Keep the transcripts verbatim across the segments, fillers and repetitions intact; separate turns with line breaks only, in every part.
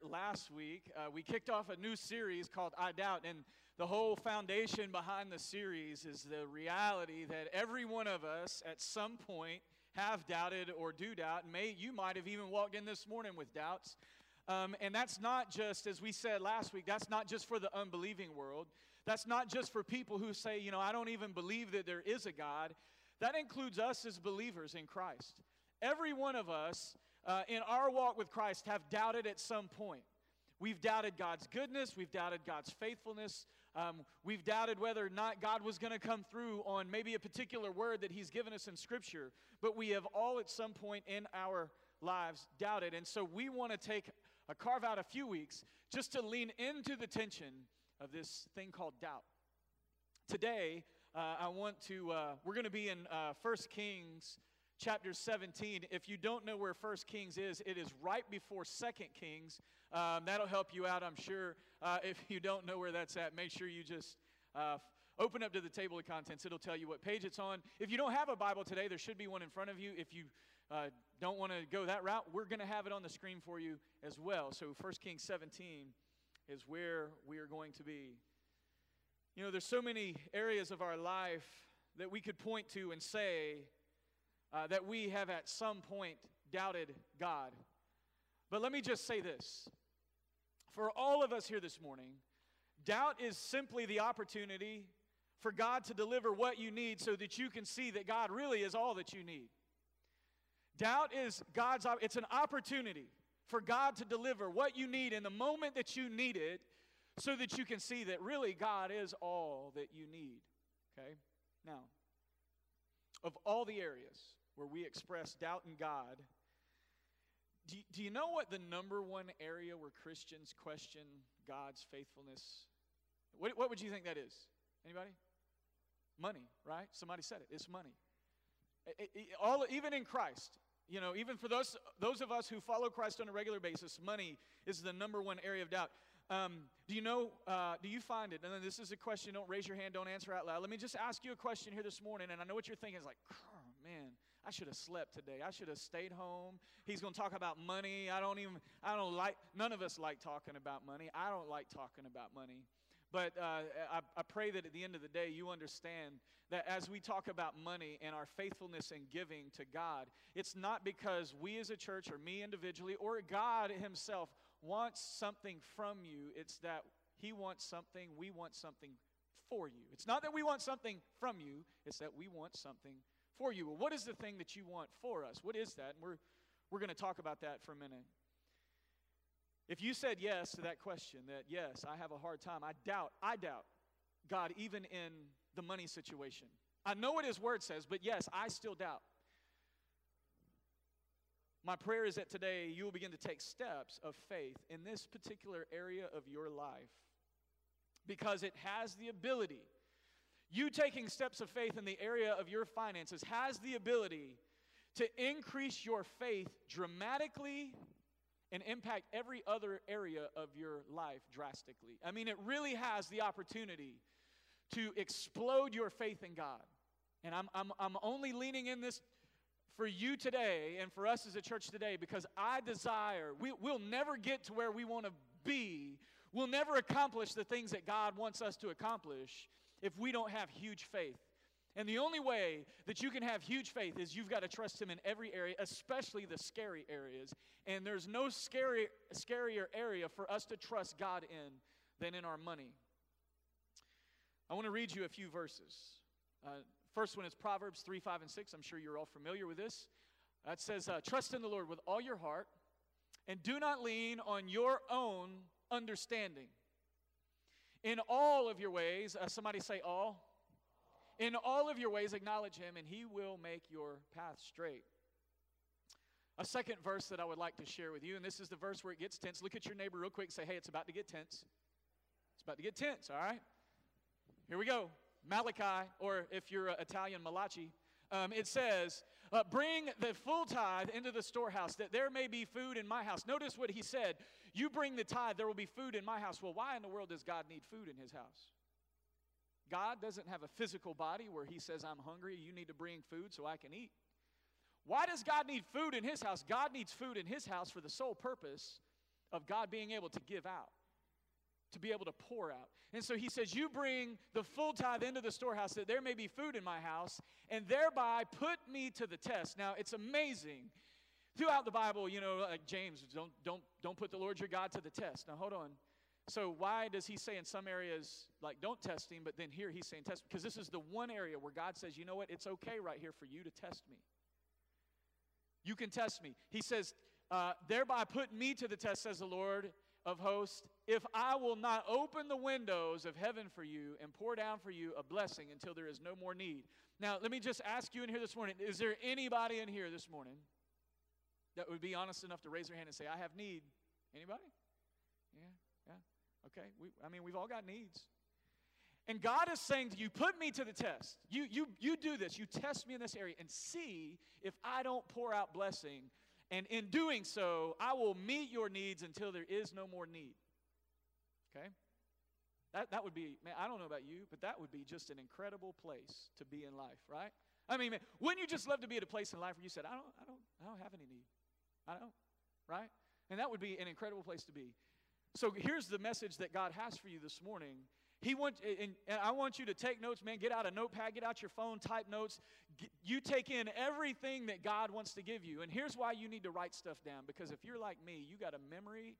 last week, uh, we kicked off a new series called I Doubt, and the whole foundation behind the series is the reality that every one of us at some point have doubted or do doubt. May you might have even walked in this morning with doubts. Um, and that's not just, as we said last week, that's not just for the unbelieving world. That's not just for people who say, you know, I don't even believe that there is a God. That includes us as believers in Christ. Every one of us uh, in our walk with Christ have doubted at some point. We've doubted God's goodness. We've doubted God's faithfulness. Um, we've doubted whether or not God was going to come through on maybe a particular word that He's given us in Scripture. But we have all at some point in our lives doubted. And so we want to take a carve out a few weeks just to lean into the tension of this thing called doubt. Today, uh, I want to, uh, we're going to be in uh, First Kings chapter seventeen. If you don't know where First Kings is, it is right before Second Kings. Um, that'll help you out, I'm sure. Uh, if you don't know where that's at, make sure you just uh, open up to the table of contents. It'll tell you what page it's on. If you don't have a Bible today, there should be one in front of you. If you uh, don't want to go that route, we're going to have it on the screen for you as well. So First Kings seventeen is where we are going to be. You know, there's so many areas of our life that we could point to and say uh, that we have at some point doubted God. But let me just say this. For all of us here this morning, doubt is simply the opportunity for God to deliver what you need so that you can see that God really is all that you need. Doubt is God's, it's an opportunity for God to deliver what you need in the moment that you need it so that you can see that really God is all that you need. Okay? Now, of all the areas where we express doubt in God, do, do you know what the number one area where Christians question God's faithfulness? What, what would you think that is? Anybody? Money, right? Somebody said it. It's money. It, it, all, even in Christ, you know, even for those, those of us who follow Christ on a regular basis, money is the number one area of doubt. Um, do you know, uh, do you find it, and then this is a question, don't raise your hand, don't answer out loud. Let me just ask you a question here this morning, and I know what you're thinking is like, oh, man, I should have slept today. I should have stayed home. He's going to talk about money. I don't even, I don't like, none of us like talking about money. I don't like talking about money. But uh, I, I pray that at the end of the day, you understand that as we talk about money and our faithfulness in giving to God, it's not because we as a church or me individually or God Himself wants something from you. It's that He wants something, we want something for you. It's not that we want something from you, it's that we want something for you. Well, what is the thing that you want for us? What is that? And we're, we're going to talk about that for a minute. If you said yes to that question, that yes, I have a hard time, I doubt, I doubt God even in the money situation. I know what His Word says, but yes, I still doubt. My prayer is that today you will begin to take steps of faith in this particular area of your life because it has the ability. You taking steps of faith in the area of your finances has the ability to increase your faith dramatically and impact every other area of your life drastically. I mean, it really has the opportunity to explode your faith in God. And I'm, I'm, I'm only leaning in this for you today and for us as a church today because I desire, we, we'll never get to where we want to be. We'll never accomplish the things that God wants us to accomplish if we don't have huge faith. And the only way that you can have huge faith is you've got to trust Him in every area, especially the scary areas. And there's no scary, scarier area for us to trust God in than in our money. I want to read you a few verses. Uh, first one is Proverbs three, five, and six. I'm sure you're all familiar with this. That says, uh, trust in the Lord with all your heart and do not lean on your own understanding. In all of your ways, uh, somebody say all. In all of your ways, acknowledge Him, and He will make your path straight. A second verse that I would like to share with you, and this is the verse where it gets tense. Look at your neighbor real quick and say, hey, it's about to get tense. It's about to get tense, all right? Here we go. Malachi, or if you're uh, Italian, Malachi. Um, it says, uh, bring the full tithe into the storehouse, that there may be food in my house. Notice what he said. You bring the tithe, there will be food in my house. Well, why in the world does God need food in His house? God doesn't have a physical body where He says, I'm hungry, you need to bring food so I can eat. Why does God need food in His house? God needs food in His house for the sole purpose of God being able to give out, to be able to pour out. And so he says, you bring the full tithe into the storehouse that there may be food in my house, and thereby put me to the test. Now, it's amazing. Throughout the Bible, you know, like James, don't, don't, don't put the Lord your God to the test. Now, hold on. So why does he say in some areas, like, don't test him, but then here he's saying test? Because this is the one area where God says, you know what, it's okay right here for you to test me. You can test me. He says, uh, thereby put me to the test, says the Lord of hosts, if I will not open the windows of heaven for you and pour down for you a blessing until there is no more need. Now, let me just ask you in here this morning, is there anybody in here this morning that would be honest enough to raise their hand and say, I have need? Anybody? Yeah, yeah, okay. We, I mean, we've all got needs. And God is saying to you, put me to the test. You, you, you do this. You test me in this area and see if I don't pour out blessing. And in doing so, I will meet your needs until there is no more need. Okay? That, that would be, man, I don't know about you, but that would be just an incredible place to be in life, right? I mean, man, wouldn't you just love to be at a place in life where you said, I don't, I don't, I don't have any need. I don't, right? And that would be an incredible place to be. So here's the message that God has for you this morning. He wants, and, and I want you to take notes, man. Get out a notepad, get out your phone, type notes. Get, you take in everything that God wants to give you. And here's why you need to write stuff down. Because if you're like me, you got a memory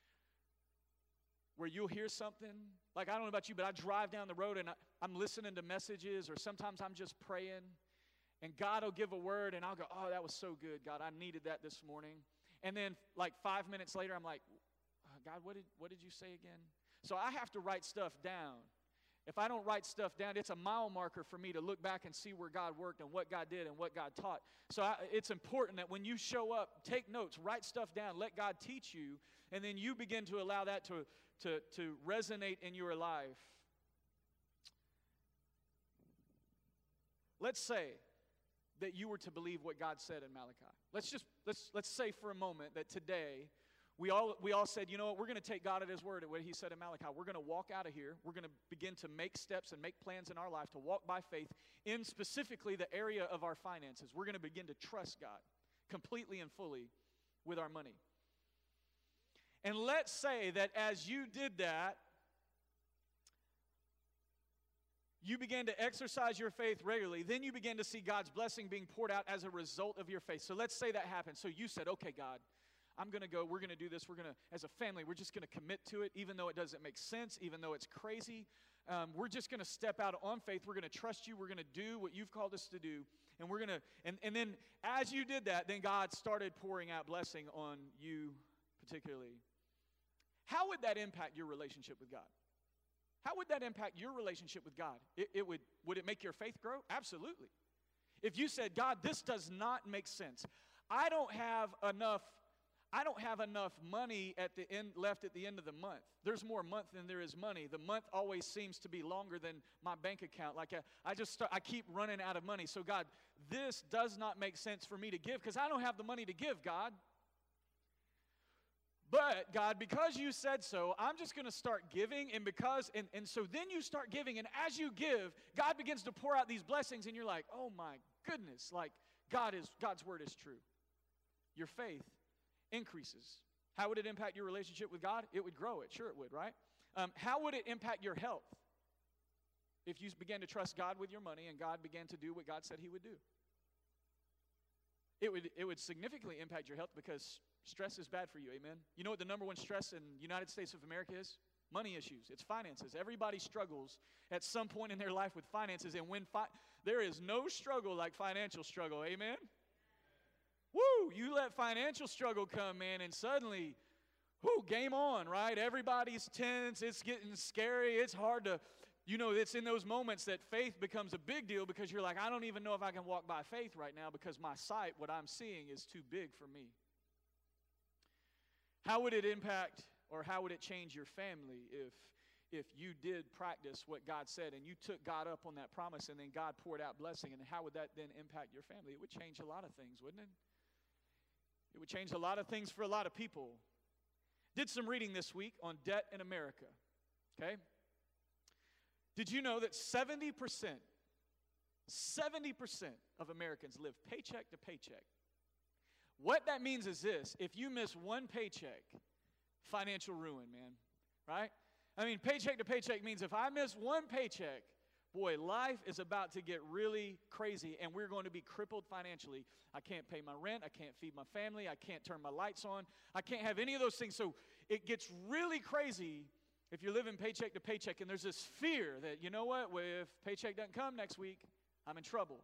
where you'll hear something. Like, I don't know about you, but I drive down the road and I, I'm listening to messages, or sometimes I'm just praying. And God will give a word, and I'll go, oh, that was so good, God. I needed that this morning. And then, like, five minutes later, I'm like, oh, God, what did, what did you say again? So I have to write stuff down. If I don't write stuff down, it's a mile marker for me to look back and see where God worked and what God did and what God taught. So I, it's important that when you show up, take notes, write stuff down, let God teach you, and then you begin to allow that to, to, to resonate in your life. Let's say that you were to believe what God said in Malachi. Let's just, let's, let's say for a moment that today, We all, we all said, you know what, we're going to take God at his word, at what he said in Malachi. We're going to walk out of here. We're going to begin to make steps and make plans in our life to walk by faith in specifically the area of our finances. We're going to begin to trust God completely and fully with our money. And let's say that as you did that, you began to exercise your faith regularly. Then you began to see God's blessing being poured out as a result of your faith. So let's say that happened. So you said, okay, God, I'm going to go, we're going to do this, we're going to, as a family, we're just going to commit to it, even though it doesn't make sense, even though it's crazy. Um, we're just going to step out on faith. We're going to trust you. We're going to do what you've called us to do. And we're going to, and, and then as you did that, then God started pouring out blessing on you particularly. How would that impact your relationship with God? How would that impact your relationship with God? It, it would, would it make your faith grow? Absolutely. If you said, God, this does not make sense. I don't have enough I don't have enough money at the end left at the end of the month. There's more month than there is money. The month always seems to be longer than my bank account. Like I, I just start, I keep running out of money. So God, this does not make sense for me to give because I don't have the money to give, God. But God, because you said so, I'm just going to start giving, and because and, and so then you start giving, and as you give, God begins to pour out these blessings, and you're like, oh my goodness, like God is God's word is true. Your faith increases. How would it impact your relationship with God? It would grow it. Sure it would, right? Um, how would it impact your health if you began to trust God with your money and God began to do what God said he would do? It would, it would significantly impact your health because stress is bad for you, amen? You know what the number one stress in the United States of America is? Money issues. It's finances. Everybody struggles at some point in their life with finances, and when fi- there is no struggle like financial struggle, amen? Woo, you let financial struggle come, man, and suddenly, whoo, game on, right? Everybody's tense. It's getting scary. It's hard to, you know, it's in those moments that faith becomes a big deal because you're like, I don't even know if I can walk by faith right now because my sight, what I'm seeing, is too big for me. How would it impact or how would it change your family if if you did practice what God said and you took God up on that promise and then God poured out blessing? And how would that then impact your family? It would change a lot of things, wouldn't it? It would change a lot of things for a lot of people. Did some reading this week on debt in America, okay? Did you know that seventy percent, seventy percent of Americans live paycheck to paycheck? What that means is this: if you miss one paycheck, financial ruin, man, right? I mean, paycheck to paycheck means if I miss one paycheck, boy, life is about to get really crazy, and we're going to be crippled financially. I can't pay my rent. I can't feed my family. I can't turn my lights on. I can't have any of those things. So it gets really crazy if you're living paycheck to paycheck, and there's this fear that, you know what, well, if paycheck doesn't come next week, I'm in trouble.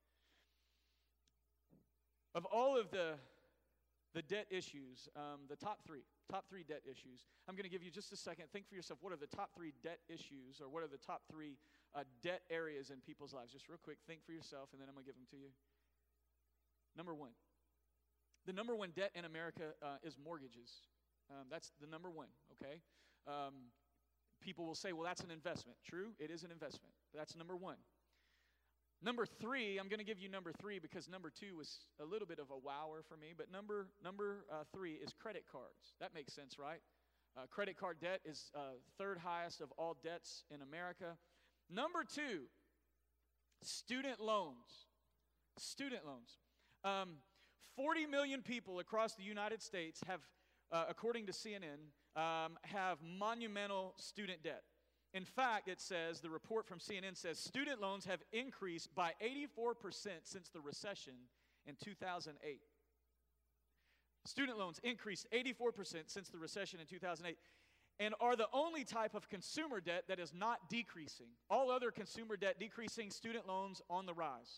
Of all of the, the debt issues, um, the top three, top three debt issues, I'm going to give you just a second. Think for yourself, what are the top three debt issues, or what are the top three uh, debt areas in people's lives? Just real quick, think for yourself, and then I'm going to give them to you. Number one. The number one debt in America uh, is mortgages. Um, that's the number one, okay? Um, people will say, well, that's an investment. True, it is an investment. That's number one. Number three, I'm going to give you number three because number two was a little bit of a wower for me, but number number uh, three is credit cards. That makes sense, right? Uh, credit card debt is uh, third highest of all debts in America. Number two, student loans. Student loans. Um, forty million people across the United States have, uh, according to C N N, um, have monumental student debt. In fact, it says, the report from C N N says, student loans have increased by eighty-four percent since the recession in two thousand eight. Student loans increased eighty-four percent since the recession in two thousand eight and are the only type of consumer debt that is not decreasing. All other consumer debt decreasing, student loans on the rise.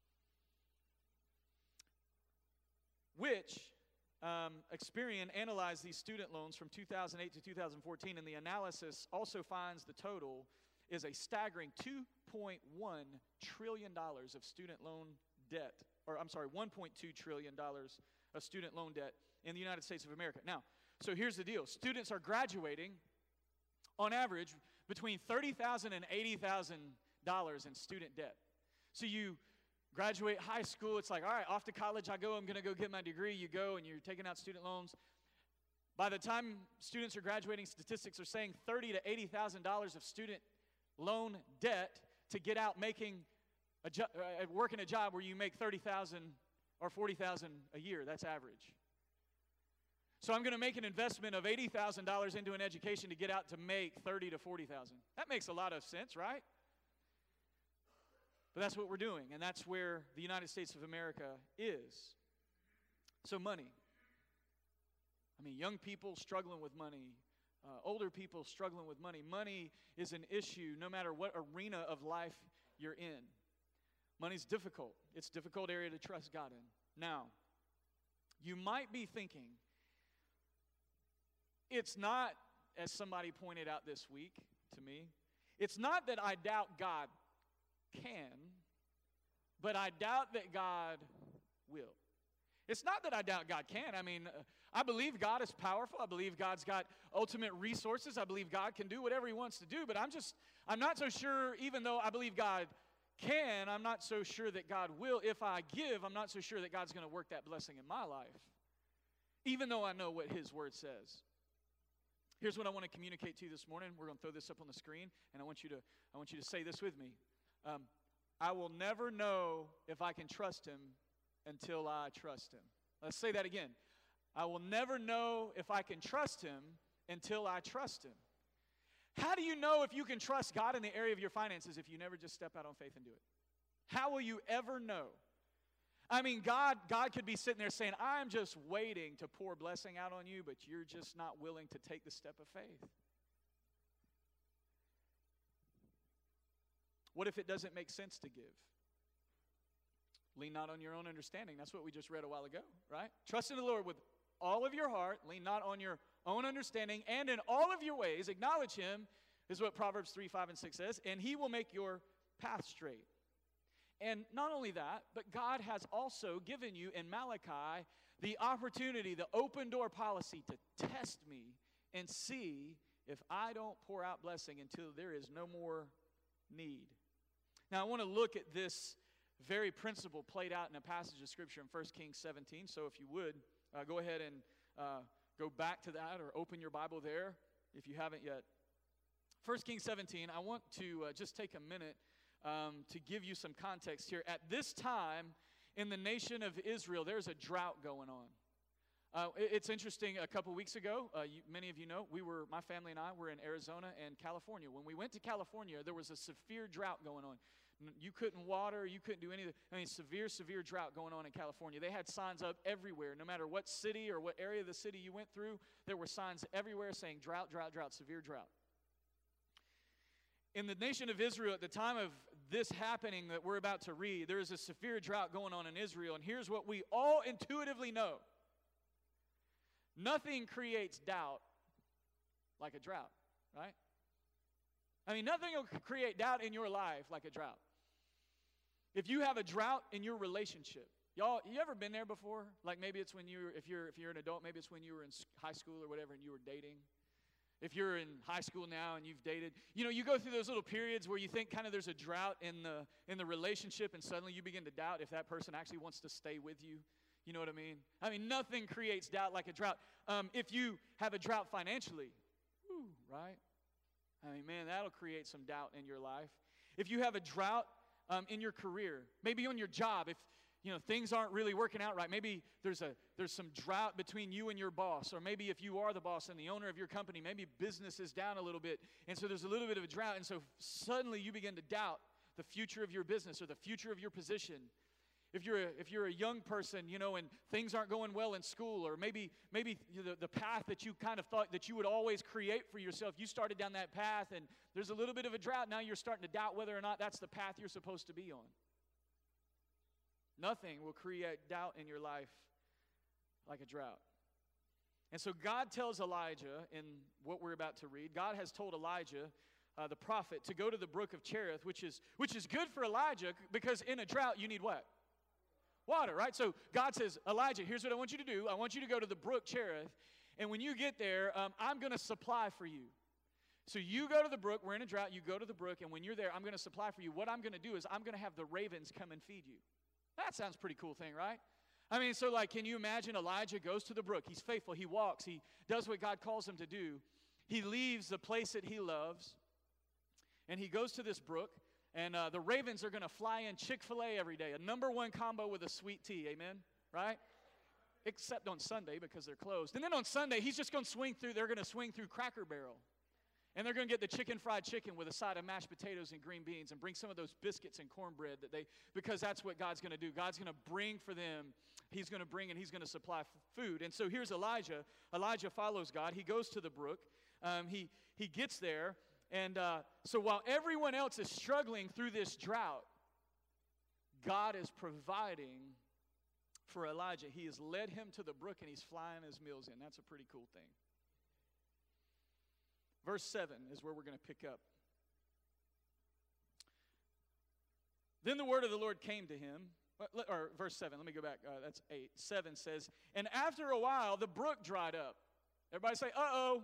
Which Um, Experian analyzed these student loans from two thousand eight to two thousand fourteen, and the analysis also finds the total is a staggering two point one trillion dollars of student loan debt, or I'm sorry, one point two trillion dollars of student loan debt in the United States of America. Now, so here's the deal. Students are graduating, on average, between thirty thousand dollars and eighty thousand dollars in student debt. So you graduate high school, it's like, all right, off to college I go, I'm going to go get my degree. You go and you're taking out student loans. By the time students are graduating, statistics are saying thirty thousand to eighty thousand dollars of student loan debt to get out making a jo- uh, working a job where you make thirty thousand dollars or forty thousand dollars a year. That's average. So I'm going to make an investment of eighty thousand dollars into an education to get out to make thirty thousand to forty thousand dollars. That makes a lot of sense, right? But that's what we're doing, and that's where the United States of America is. So money. I mean, young people struggling with money, uh, older people struggling with money. Money is an issue no matter what arena of life you're in. Money's difficult. It's a difficult area to trust God in. Now, you might be thinking, it's not, as somebody pointed out this week to me, it's not that I doubt God can, but I doubt that God will. It's not that I doubt God can. I mean, uh, I believe God is powerful. I believe God's got ultimate resources. I believe God can do whatever He wants to do, but I'm just, I'm not so sure, even though I believe God can, I'm not so sure that God will. If I give, I'm not so sure that God's going to work that blessing in my life, even though I know what His Word says. Here's what I want to communicate to you this morning. We're going to throw this up on the screen, and I want you to, I want you to say this with me. Um, I will never know if I can trust Him until I trust Him. Let's say that again. I will never know if I can trust Him until I trust Him. How do you know if you can trust God in the area of your finances if you never just step out on faith and do it? How will you ever know? I mean, God, God could be sitting there saying, I'm just waiting to pour blessing out on you, but you're just not willing to take the step of faith. What if it doesn't make sense to give? Lean not on your own understanding. That's what we just read a while ago, right? Trust in the Lord with all of your heart. Lean not on your own understanding. And in all of your ways, acknowledge Him, is what Proverbs three, five, and six says. And He will make your path straight. And not only that, but God has also given you in Malachi the opportunity, the open door policy to test me and see if I don't pour out blessing until there is no more need. Now, I want to look at this very principle played out in a passage of Scripture in First Kings seventeen. So if you would, uh, go ahead and uh, go back to that or open your Bible there if you haven't yet. First Kings seventeen, I want to uh, just take a minute um, to give you some context here. At this time in the nation of Israel, there's a drought going on. Uh, it- it's interesting, a couple weeks ago, uh, you, many of you know, we were, my family and I were in Arizona and California. When we went to California, there was a severe drought going on. N- You couldn't water, you couldn't do anything. I mean, severe, severe drought going on in California. They had signs up everywhere. No matter what city or what area of the city you went through, there were signs everywhere saying drought, drought, drought, severe drought. In the nation of Israel, at the time of this happening that we're about to read, there is a severe drought going on in Israel, and here's what we all intuitively know. Nothing creates doubt like a drought, right? I mean, nothing will create doubt in your life like a drought. If you have a drought in your relationship, y'all, you ever been there before? Like maybe it's when you were, if you're if you're an adult, maybe it's when you were in high school or whatever and you were dating. If you're in high school now and you've dated, you know, you go through those little periods where you think kind of there's a drought in the in the relationship, and suddenly you begin to doubt if that person actually wants to stay with you. You know what I mean? I mean, nothing creates doubt like a drought. Um, if you have a drought financially, whew, right? I mean, man, that'll create some doubt in your life. If you have a drought um, in your career, maybe on your job, if you know things aren't really working out right, maybe there's a there's some drought between you and your boss, or maybe if you are the boss and the owner of your company, maybe business is down a little bit, and so there's a little bit of a drought, and so suddenly you begin to doubt the future of your business or the future of your position. If you're a, if you're a young person, you know, and things aren't going well in school, or maybe maybe the, the path that you kind of thought that you would always create for yourself, you started down that path, and there's a little bit of a drought. Now you're starting to doubt whether or not that's the path you're supposed to be on. Nothing will create doubt in your life like a drought. And so God tells Elijah in what we're about to read, God has told Elijah, uh, the prophet, to go to the brook of Cherith, which is which is good for Elijah because in a drought you need what? Water, right? So God says, Elijah, here's what I want you to do. I want you to go to the brook Cherith, and when you get there, um, I'm going to supply for you. So you go to the brook. We're in a drought. You go to the brook, and when you're there, I'm going to supply for you. What I'm going to do is I'm going to have the ravens come and feed you. That sounds pretty cool thing, right? I mean, so like, can you imagine Elijah goes to the brook. He's faithful. He walks. He does what God calls him to do. He leaves the place that he loves, and he goes to this brook. And uh, the ravens are going to fly in Chick-fil-A every day, a number one combo with a sweet tea, amen, right? Except on Sunday because they're closed. And then on Sunday, he's just going to swing through, they're going to swing through Cracker Barrel. And they're going to get the chicken fried chicken with a side of mashed potatoes and green beans and bring some of those biscuits and cornbread that they, because that's what God's going to do. God's going to bring for them, he's going to bring and he's going to supply f- food. And so here's Elijah. Elijah follows God. He goes to the brook. Um, he, he gets there. And uh, so while everyone else is struggling through this drought, God is providing for Elijah. He has led him to the brook, and he's flying his meals in. That's a pretty cool thing. Verse seven is where we're going to pick up. Then the word of the Lord came to him. Or verse seven, let me go back. Uh, that's eight. seven says, and after a while, the brook dried up. Everybody say, uh-oh.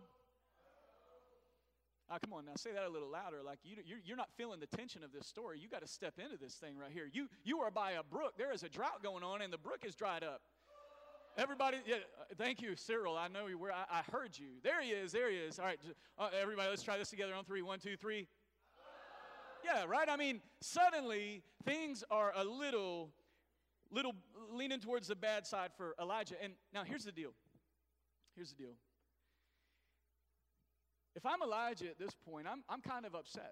Oh, come on now, say that a little louder. Like you, you're, you're not feeling the tension of this story. You got to step into this thing right here. You, you are by a brook. There is a drought going on, and the brook is dried up. Everybody, yeah, thank you, Cyril. I know you were. I, I heard you. There he is. There he is. All right, uh, everybody, let's try this together on three. One, two, three. Yeah, right. I mean, suddenly things are a little, little leaning towards the bad side for Elijah. And now here's the deal. Here's the deal. If I'm Elijah at this point, I'm, I'm kind of upset.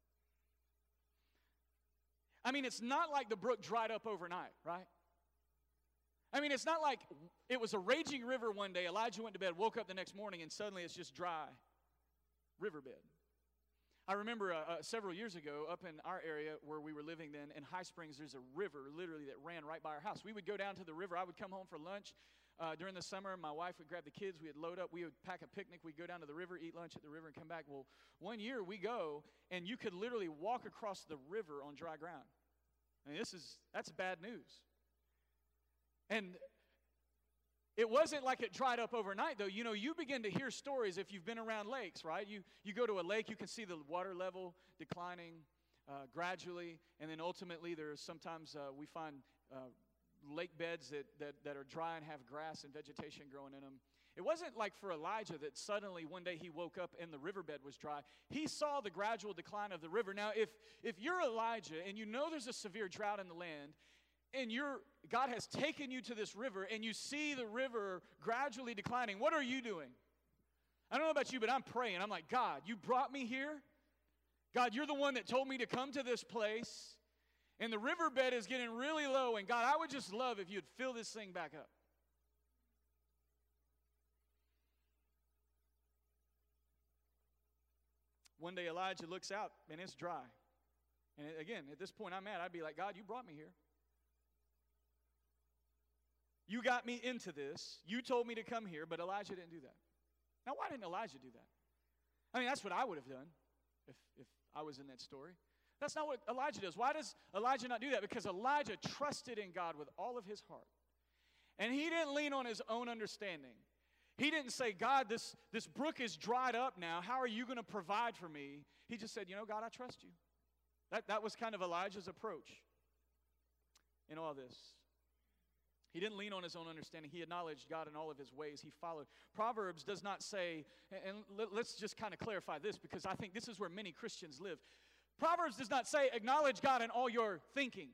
I mean, it's not like the brook dried up overnight, right? I mean, it's not like it was a raging river one day. Elijah went to bed, woke up the next morning, and suddenly it's just dry riverbed. I remember uh, uh, several years ago up in our area where we were living then, in High Springs, there's a river literally that ran right by our house. We would go down to the river. I would come home for lunch. Uh, during the summer, my wife would grab the kids. We would load up. We would pack a picnic. We'd go down to the river, eat lunch at the river, and come back. Well, one year we go, and you could literally walk across the river on dry ground. I mean, this is, that's bad news. And it wasn't like it dried up overnight, though. You know, you begin to hear stories if you've been around lakes, right? You, you go to a lake, you can see the water level declining uh, gradually, and then ultimately there's sometimes uh, we find uh, lake beds that, that, that are dry and have grass and vegetation growing in them. It wasn't like for Elijah that suddenly one day he woke up and the riverbed was dry. He saw the gradual decline of the river. Now, if, if you're Elijah and you know there's a severe drought in the land, and you're, God has taken you to this river, and you see the river gradually declining, what are you doing? I don't know about you, but I'm praying. I'm like, God, you brought me here. God, you're the one that told me to come to this place, and the riverbed is getting really low, and God, I would just love if you'd fill this thing back up. One day Elijah looks out, and it's dry. And again, at this point, I'm mad. I'd be like, God, you brought me here. You got me into this. You told me to come here, but Elijah didn't do that. Now, why didn't Elijah do that? I mean, that's what I would have done if, if I was in that story. That's not what Elijah does. Why does Elijah not do that? Because Elijah trusted in God with all of his heart. And he didn't lean on his own understanding. He didn't say, God, this, this brook is dried up now. How are you going to provide for me? He just said, you know, God, I trust you. That, that was kind of Elijah's approach in all this. He didn't lean on his own understanding. He acknowledged God in all of his ways. He followed. Proverbs does not say, and let's just kind of clarify this because I think this is where many Christians live. Proverbs does not say, acknowledge God in all your thinking.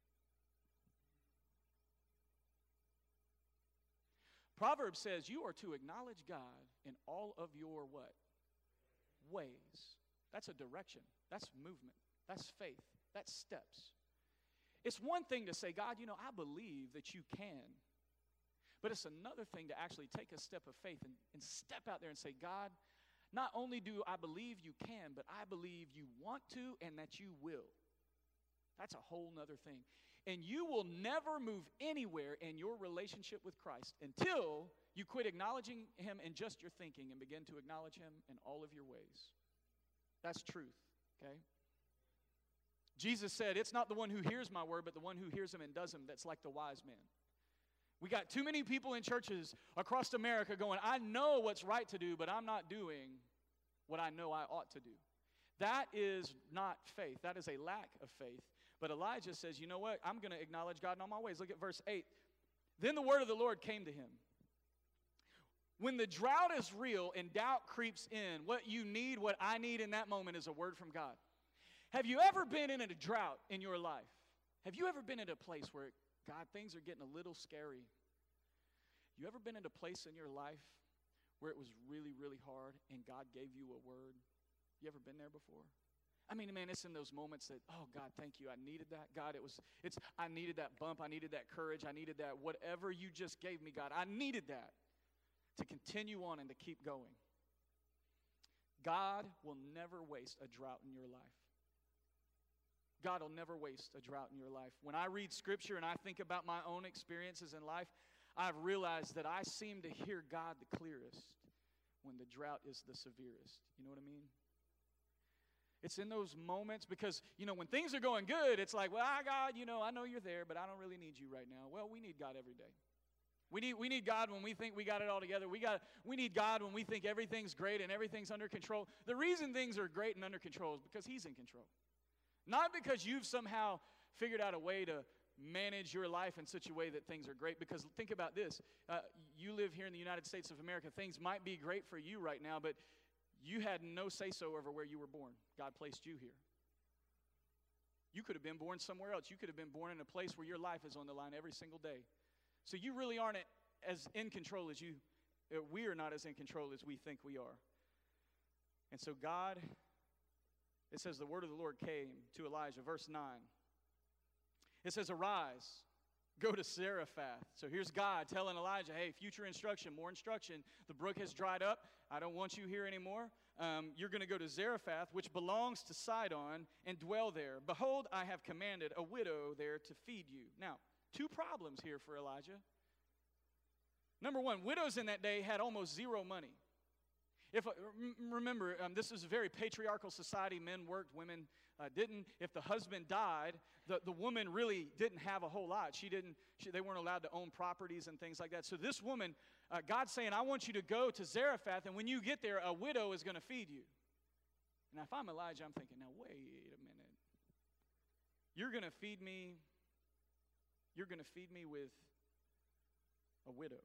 Proverbs says you are to acknowledge God in all of your what? Ways. That's a direction. That's movement. That's faith. That's steps. It's one thing to say, God, you know, I believe that you can. But it's another thing to actually take a step of faith and, and step out there and say, God, not only do I believe you can, but I believe you want to and that you will. That's a whole nother thing. And you will never move anywhere in your relationship with Christ until you quit acknowledging him in just your thinking and begin to acknowledge him in all of your ways. That's truth, okay? Jesus said, it's not the one who hears my word, but the one who hears him and does him that's like the wise man. We got too many people in churches across America going, I know what's right to do, but I'm not doing what I know I ought to do. That is not faith. That is a lack of faith. But Elijah says, you know what? I'm going to acknowledge God in all my ways. Look at verse eight. Then the word of the Lord came to him. When the drought is real and doubt creeps in, what you need, what I need in that moment is a word from God. Have you ever been in a drought in your life? Have you ever been in a place where, God, things are getting a little scary? You ever been in a place in your life where it was really, really hard and God gave you a word? You ever been there before? I mean, man, it's in those moments that, oh, God, thank you. I needed that. God, it was, it's, I needed that bump. I needed that courage. I needed that whatever you just gave me, God. I needed that to continue on and to keep going. God will never waste a drought in your life. God will never waste a drought in your life. When I read Scripture and I think about my own experiences in life, I've realized that I seem to hear God the clearest when the drought is the severest. You know what I mean? It's in those moments because, you know, when things are going good, it's like, well, God, you know, I know you're there, but I don't really need you right now. Well, we need God every day. We need, we need God when we think we got it all together. We, got, we need God when we think everything's great and everything's under control. The reason things are great and under control is because he's in control. Not because you've somehow figured out a way to manage your life in such a way that things are great. Because think about this. Uh, you live here in the United States of America. Things might be great for you right now, but you had no say-so over where you were born. God placed you here. You could have been born somewhere else. You could have been born in a place where your life is on the line every single day. So you really aren't as in control as you, we are not as in control as we think we are. And so God, it says the word of the Lord came to Elijah, verse nine. It says, arise, go to Zarephath. So here's God telling Elijah, hey, future instruction, more instruction. The brook has dried up. I don't want you here anymore. Um, you're going to go to Zarephath, which belongs to Sidon, and dwell there. Behold, I have commanded a widow there to feed you. Now, two problems here for Elijah. Number one, widows in that day had almost zero money. If uh, remember, um, this is a very patriarchal society. Men worked, women uh, didn't. If the husband died, the, the woman really didn't have a whole lot. She didn't. She, they weren't allowed to own properties and things like that. So this woman, uh, God's saying, I want you to go to Zarephath, and when you get there, a widow is going to feed you. Now, if I'm Elijah, I'm thinking, now, wait a minute. You're going to feed me, you're going to feed me with a widow.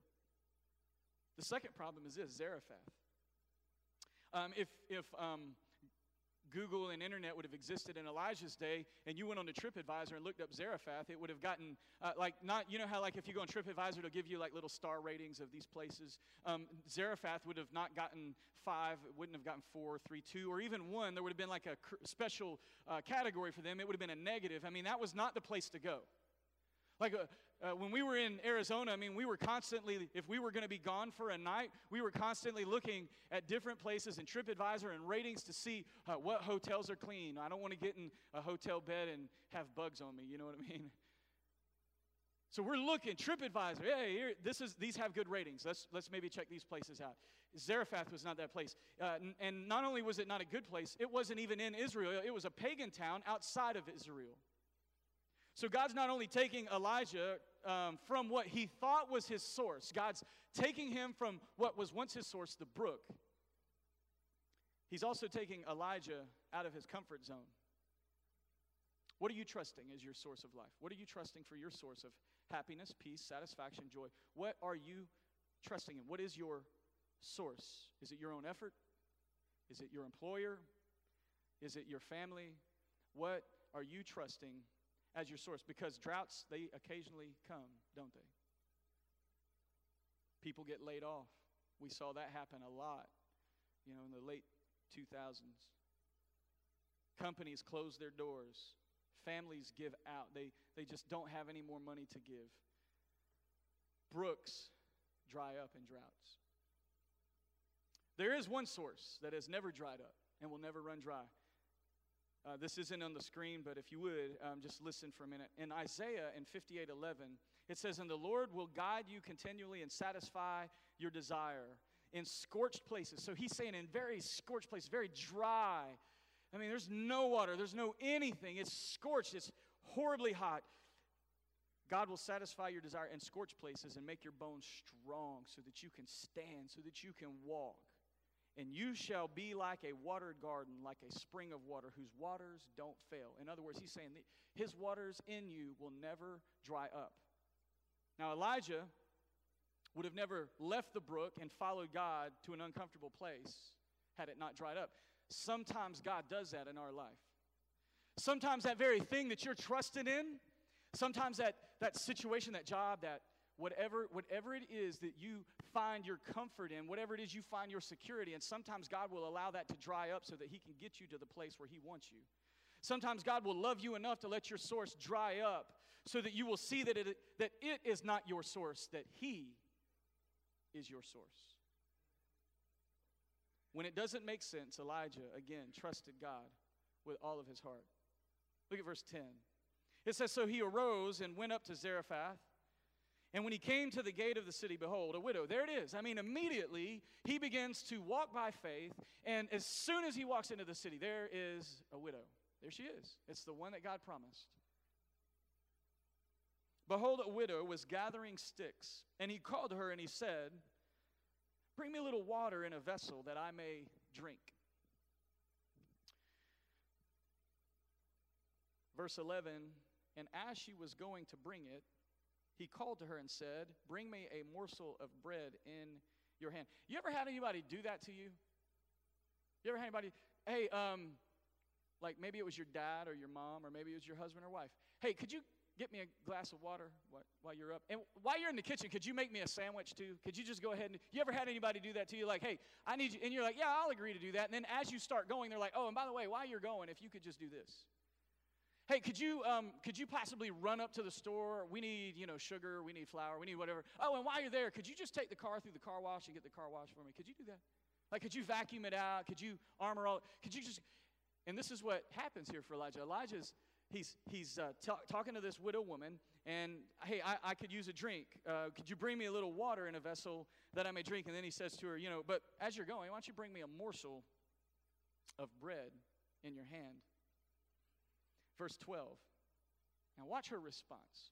The second problem is this, Zarephath. Um, if if um, Google and internet would have existed in Elijah's day, and you went on to TripAdvisor and looked up Zarephath, it would have gotten, uh, like, not, you know how, like, if you go on TripAdvisor, it'll give you, like, little star ratings of these places. Um, Zarephath would have not gotten five, it wouldn't have gotten four, three, two, or even one. There would have been, like, a cr- special uh, category for them. It would have been a negative. I mean, that was not the place to go. Like, uh, uh, when we were in Arizona, I mean, we were constantly, if we were going to be gone for a night, we were constantly looking at different places in TripAdvisor and ratings to see uh, what hotels are clean. I don't want to get in a hotel bed and have bugs on me, you know what I mean? So we're looking, TripAdvisor, hey, here, this is, these have good ratings. Let's, let's maybe check these places out. Zarephath was not that place. Uh, and, and not only was it not a good place, it wasn't even in Israel. It was a pagan town outside of Israel. So God's not only taking Elijah um, from what he thought was his source. God's taking him from what was once his source, the brook. He's also taking Elijah out of his comfort zone. What are you trusting as your source of life? What are you trusting for your source of happiness, peace, satisfaction, joy? What are you trusting in? What is your source? Is it your own effort? Is it your employer? Is it your family? What are you trusting as your source? Because droughts, they occasionally come, don't they? People get laid off. We saw that happen a lot, you know, in the late two thousands. Companies close their doors. Families give out. They, they just don't have any more money to give. Brooks dry up in droughts. There is one source that has never dried up and will never run dry. Uh, this isn't on the screen, but if you would, um, just listen for a minute. In Isaiah, in fifty-eight eleven, it says, "And the Lord will guide you continually and satisfy your desire in scorched places." So he's saying in very scorched places, very dry. I mean, there's no water. There's no anything. It's scorched. It's horribly hot. God will satisfy your desire in scorched places and make your bones strong so that you can stand, so that you can walk. And you shall be like a watered garden, like a spring of water, whose waters don't fail. In other words, he's saying that his waters in you will never dry up. Now, Elijah would have never left the brook and followed God to an uncomfortable place had it not dried up. Sometimes God does that in our life. Sometimes that very thing that you're trusting in, sometimes that, that situation, that job, that Whatever, whatever it is that you find your comfort in, whatever it is you find your security in, sometimes God will allow that to dry up so that he can get you to the place where he wants you. Sometimes God will love you enough to let your source dry up so that you will see that it, that it is not your source, that he is your source. When it doesn't make sense, Elijah, again, trusted God with all of his heart. Look at verse ten. It says, "So he arose and went up to Zarephath. And when he came to the gate of the city, behold, a widow." There it is. I mean, immediately he begins to walk by faith. And as soon as he walks into the city, there is a widow. There she is. It's the one that God promised. "Behold, a widow was gathering sticks. And he called to her and he said, 'Bring me a little water in a vessel that I may drink.'" Verse eleven, "And as she was going to bring it, he called to her and said, 'Bring me a morsel of bread in your hand.'" You ever had anybody do that to you? You ever had anybody, hey, um, like maybe it was your dad or your mom or maybe it was your husband or wife. "Hey, could you get me a glass of water while you're up? And while you're in the kitchen, could you make me a sandwich too? Could you just go ahead and," you ever had anybody do that to you? Like, "Hey, I need you," and you're like, "Yeah, I'll agree to do that." And then as you start going, they're like, "Oh, and by the way, while you're going, if you could just do this. Hey, could you um, could you possibly run up to the store? We need, you know, sugar, we need flour, we need whatever. Oh, and while you're there, could you just take the car through the car wash and get the car wash for me? Could you do that? Like, could you vacuum it out? Could you armor all? Could you just?" And this is what happens here for Elijah. Elijah's he's he's uh, t- talking to this widow woman, and hey, I, I could use a drink. Uh, could you bring me a little water in a vessel that I may drink? And then he says to her, you know, "But as you're going, why don't you bring me a morsel of bread in your hand?" Verse twelve. Now watch her response.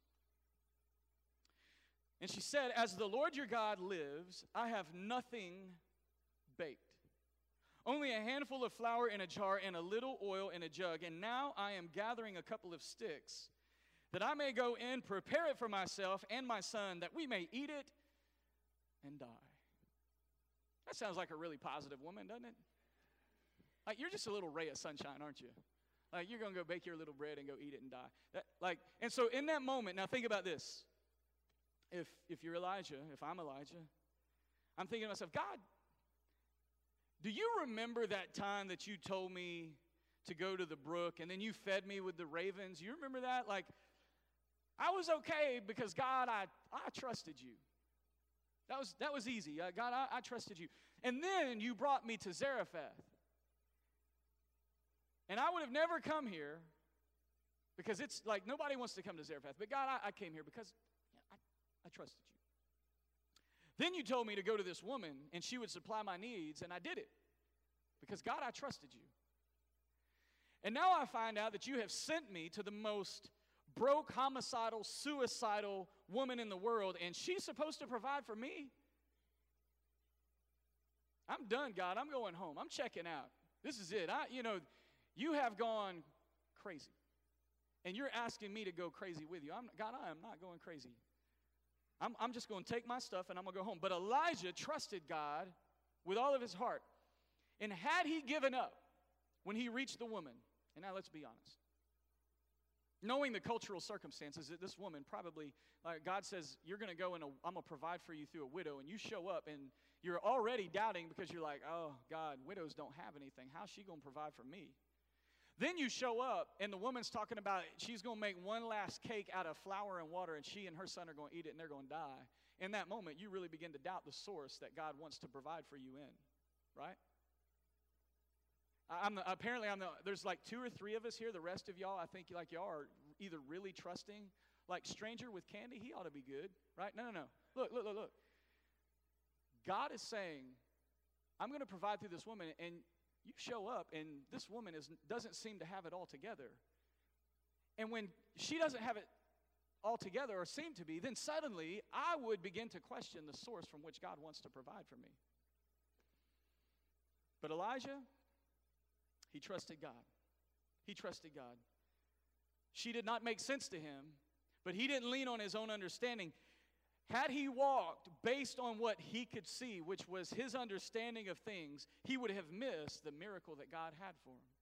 "And she said, 'As the Lord your God lives, I have nothing baked. Only a handful of flour in a jar and a little oil in a jug. And now I am gathering a couple of sticks, that I may go in, prepare it for myself and my son, that we may eat it and die.'" That sounds like a really positive woman, doesn't it? Like, you're just a little ray of sunshine, aren't you? Like, you're going to go bake your little bread and go eat it and die. That, like, and so in that moment, now think about this. If, if you're Elijah, if I'm Elijah, I'm thinking to myself, God, do you remember that time that you told me to go to the brook and then you fed me with the ravens? You remember that? Like, I was okay because, God, I, I trusted you. That was, that was easy. Uh, God, I, I trusted you. And then you brought me to Zarephath. And I would have never come here because it's like nobody wants to come to Zarephath. But, God, I, I came here because yeah, I, I trusted you. Then you told me to go to this woman and she would supply my needs, and I did it because, God, I trusted you. And now I find out that you have sent me to the most broke, homicidal, suicidal woman in the world, and she's supposed to provide for me. I'm done, God. I'm going home. I'm checking out. This is it. I, you know, you have gone crazy, and you're asking me to go crazy with you. I'm, God, I am not going crazy. I'm, I'm just going to take my stuff, and I'm going to go home. But Elijah trusted God with all of his heart. And had he given up when he reached the woman, and now let's be honest, knowing the cultural circumstances that this woman probably, like God says, you're going to go and I'm going to provide for you through a widow, and you show up and you're already doubting because you're like, oh, God, widows don't have anything. How's she going to provide for me? Then you show up and the woman's talking about she's going to make one last cake out of flour and water, and she and her son are going to eat it and they're going to die. In that moment, you really begin to doubt the source that God wants to provide for you in, right? I'm the, apparently, I'm the, there's like two or three of us here. The rest of y'all, I think like y'all are either really trusting. Like stranger with candy, he ought to be good, right? No, no, no. Look, look, look, look. God is saying, I'm going to provide through this woman, and you show up, and this woman is, doesn't seem to have it all together. And when she doesn't have it all together or seem to be, then suddenly I would begin to question the source from which God wants to provide for me. But Elijah, he trusted God. He trusted God. She did not make sense to him, but he didn't lean on his own understanding. Had he walked based on what he could see, which was his understanding of things, he would have missed the miracle that God had for him.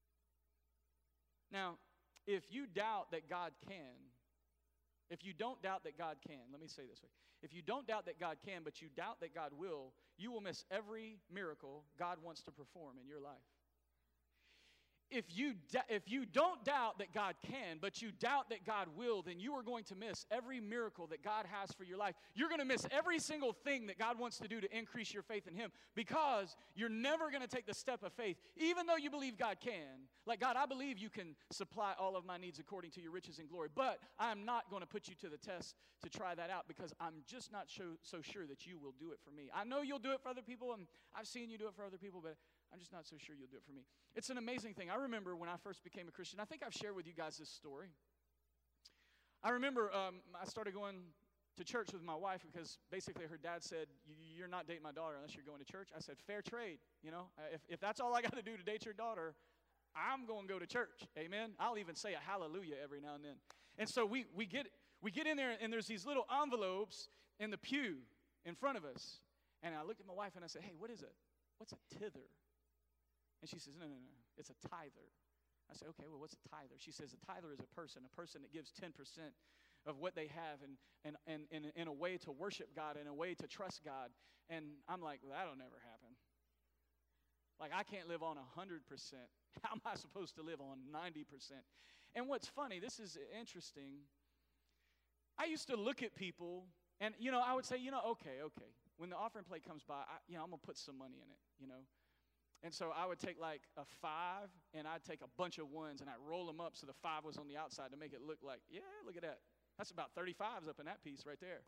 Now, if you doubt that God can, if you don't doubt that God can, let me say it this way. If you don't doubt that God can, but you doubt that God will, you will miss every miracle God wants to perform in your life. If you, if you don't doubt that God can, but you doubt that God will, then you are going to miss every miracle that God has for your life. You're going to miss every single thing that God wants to do to increase your faith in Him, because you're never going to take the step of faith, even though you believe God can. Like, God, I believe you can supply all of my needs according to your riches and glory, but I'm not going to put you to the test to try that out, because I'm just not so, so sure that you will do it for me. I know you'll do it for other people, and I've seen you do it for other people, but I'm just not so sure you'll do it for me. It's an amazing thing. I remember when I first became a Christian, I think I've shared with you guys this story. I remember um, I started going to church with my wife because basically her dad said, you're not dating my daughter unless you're going to church. I said, fair trade. You know, if, if that's all I got to do to date your daughter, I'm going to go to church. Amen. I'll even say a hallelujah every now and then. And so we, we, get, we get in there, and there's these little envelopes in the pew in front of us. And I looked at my wife and I said, hey, what is it? What's a tither? And she says, no, no, no, it's a tither. I said, okay, well, what's a tither? She says, a tither is a person, a person that gives ten percent of what they have and, and, and, and in a way to worship God, in a way to trust God. And I'm like, well, that'll never happen. Like, I can't live on one hundred percent. How am I supposed to live on ninety percent? And what's funny, this is interesting. I used to look at people, and, you know, I would say, you know, okay, okay. When the offering plate comes by, I, you know, I'm going to put some money in it, you know. And so I would take like a five, and I'd take a bunch of ones, and I'd roll them up so the five was on the outside to make it look like, yeah, look at that. That's about thirty-fives up in that piece right there.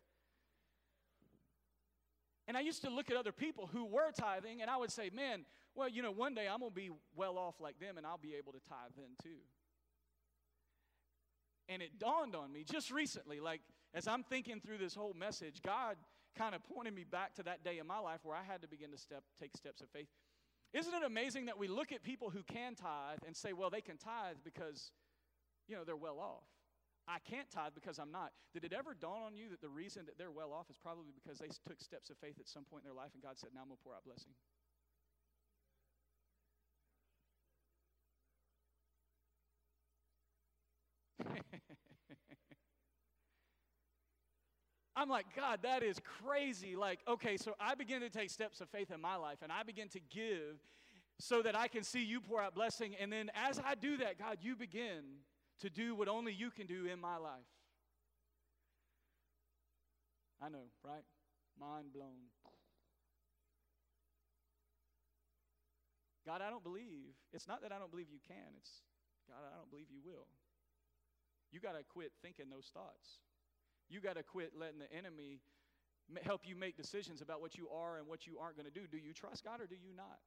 And I used to look at other people who were tithing, and I would say, man, well, you know, one day I'm going to be well off like them, and I'll be able to tithe then too. And it dawned on me just recently, like as I'm thinking through this whole message, God kind of pointed me back to that day in my life where I had to begin to step, take steps of faith. Isn't it amazing that we look at people who can tithe and say, well, they can tithe because, you know, they're well off. I can't tithe because I'm not. Did it ever dawn on you that the reason that they're well off is probably because they took steps of faith at some point in their life and God said, now I'm going to pour out blessing? I'm like, God, that is crazy. Like, okay, so I begin to take steps of faith in my life, and I begin to give so that I can see you pour out blessing. And then as I do that, God, you begin to do what only you can do in my life. I know, right? Mind blown. God, I don't believe. It's not that I don't believe you can. It's, God, I don't believe you will. You got to quit thinking those thoughts. You got to quit letting the enemy help you make decisions about what you are and what you aren't going to do. Do you trust God or do you not?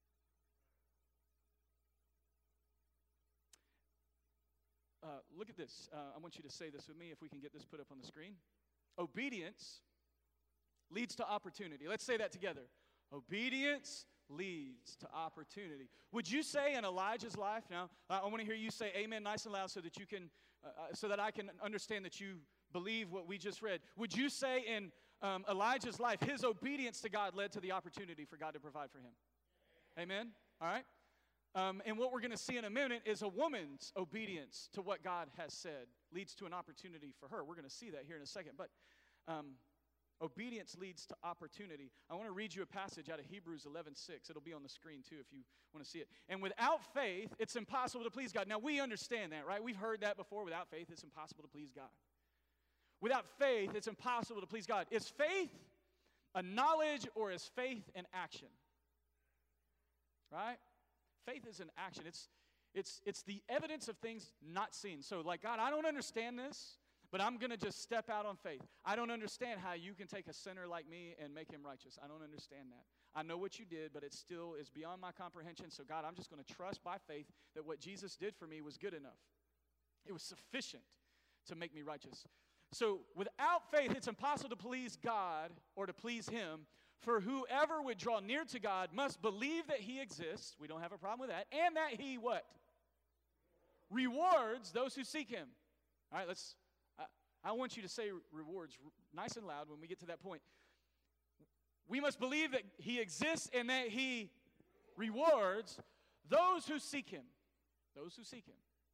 Uh, look at this. Uh, I want you to say this with me if we can get this put up on the screen. Obedience leads to opportunity. Let's say that together. Obedience leads to opportunity. Would you say in Elijah's life, now I want to hear you say amen nice and loud so that you can, uh, so that I can understand that you believe what we just read. Would you say in um, Elijah's life, his obedience to God led to the opportunity for God to provide for him? Amen? All right? Um, and what we're going to see in a minute is a woman's obedience to what God has said leads to an opportunity for her. We're going to see that here in a second. But um, obedience leads to opportunity. I want to read you a passage out of Hebrews eleven six. It'll be on the screen too if you want to see it. And without faith, it's impossible to please God. Now, we understand that, right? We've heard that before. Without faith, it's impossible to please God. Without faith, it's impossible to please God. Is faith a knowledge or is faith an action? Right? Faith is an action. It's, it's, it's the evidence of things not seen. So like, God, I don't understand this, but I'm going to just step out on faith. I don't understand how you can take a sinner like me and make him righteous. I don't understand that. I know what you did, but it still is beyond my comprehension. So God, I'm just going to trust by faith that what Jesus did for me was good enough. It was sufficient to make me righteous. So without faith, it's impossible to please God or to please him. For whoever would draw near to God must believe that he exists. We don't have a problem with that. And that he what? Rewards those who seek him. All right, let's, I, I want you to say rewards nice and loud when we get to that point. We must believe that he exists and that he rewards those who seek him. Those who seek him.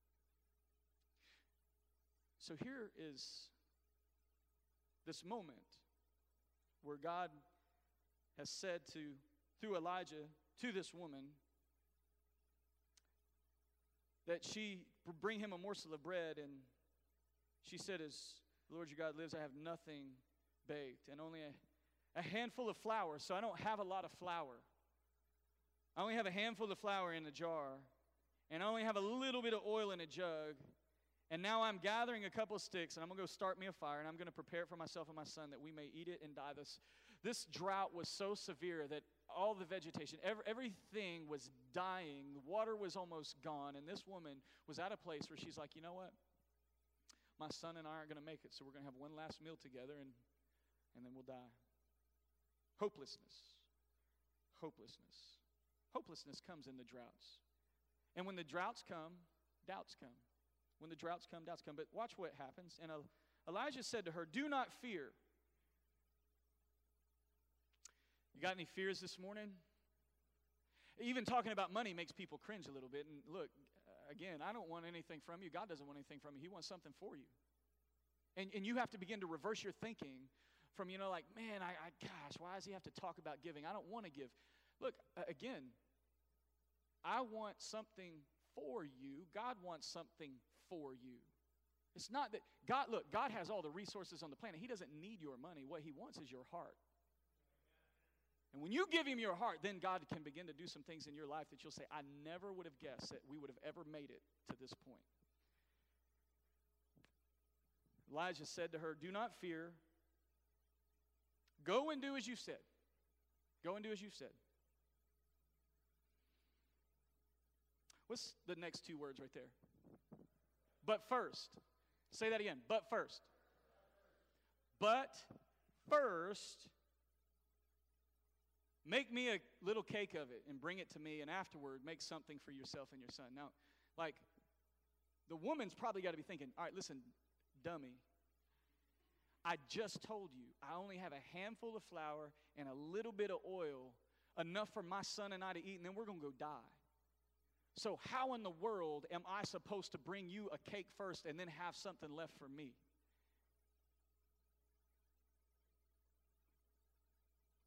So here is this moment where God has said to, through Elijah, to this woman, that she bring him a morsel of bread, and she said, as the Lord your God lives, I have nothing baked, and only a, a handful of flour, so I don't have a lot of flour. I only have a handful of flour in a jar, and I only have a little bit of oil in a jug, and now I'm gathering a couple of sticks, and I'm going to go start me a fire, and I'm going to prepare it for myself and my son that we may eat it and die. This, this drought was so severe that all the vegetation, every, everything was dying. The water was almost gone, and this woman was at a place where she's like, you know what? My son and I aren't going to make it, so we're going to have one last meal together, and, and then we'll die. Hopelessness. Hopelessness. Hopelessness comes in the droughts. And when the droughts come, doubts come. When the droughts come, doubts come. But watch what happens. And Elijah said to her, do not fear. You got any fears this morning? Even talking about money makes people cringe a little bit. And look, again, I don't want anything from you. God doesn't want anything from you. He wants something for you. And, and you have to begin to reverse your thinking from, you know, like, man, I, I gosh, why does he have to talk about giving? I don't want to give. Look, uh, again, I want something for you. God wants something for you. It's not that God, look, God has all the resources on the planet. He doesn't need your money. What he wants is your heart. And when you give him your heart, then God can begin to do some things in your life that you'll say, I never would have guessed that we would have ever made it to this point. Elijah said to her, do not fear. Go and do as you said. Go and do as you said. What's the next two words right there? But first. Say that again. But first. But first, make me a little cake of it and bring it to me, and afterward, make something for yourself and your son. Now, like, the woman's probably got to be thinking, all right, listen, dummy. I just told you I only have a handful of flour and a little bit of oil, enough for my son and I to eat, and then we're going to go die. So how in the world am I supposed to bring you a cake first and then have something left for me?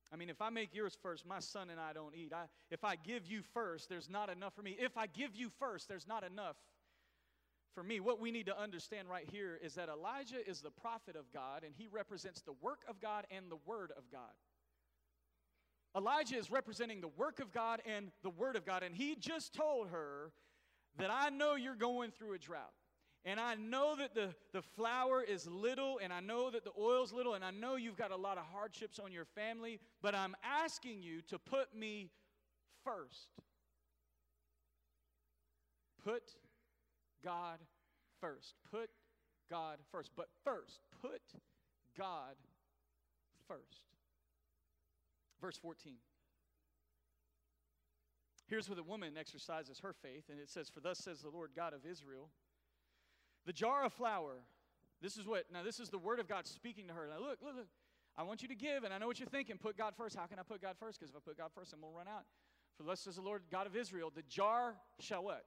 I mean, if I make yours first, my son and I don't eat. I, if I give you first, there's not enough for me. If I give you first, there's not enough for me. What we need to understand right here is that Elijah is the prophet of God, and he represents the work of God and the word of God. Elijah is representing the work of God and the word of God, and he just told her that I know you're going through a drought. And I know that the, the flour is little, and I know that the oil's little, and I know you've got a lot of hardships on your family, but I'm asking you to put me first. Put God first. Put God first. But first, put God first. Verse fourteen. Here's where the woman exercises her faith, and it says, "For thus says the Lord God of Israel, the jar of flour," this is what, now this is the word of God speaking to her. Now look, look, look, I want you to give, and I know what you're thinking, put God first. How can I put God first? Because if I put God first, I'm going to run out. "For thus says the Lord God of Israel, the jar shall" what?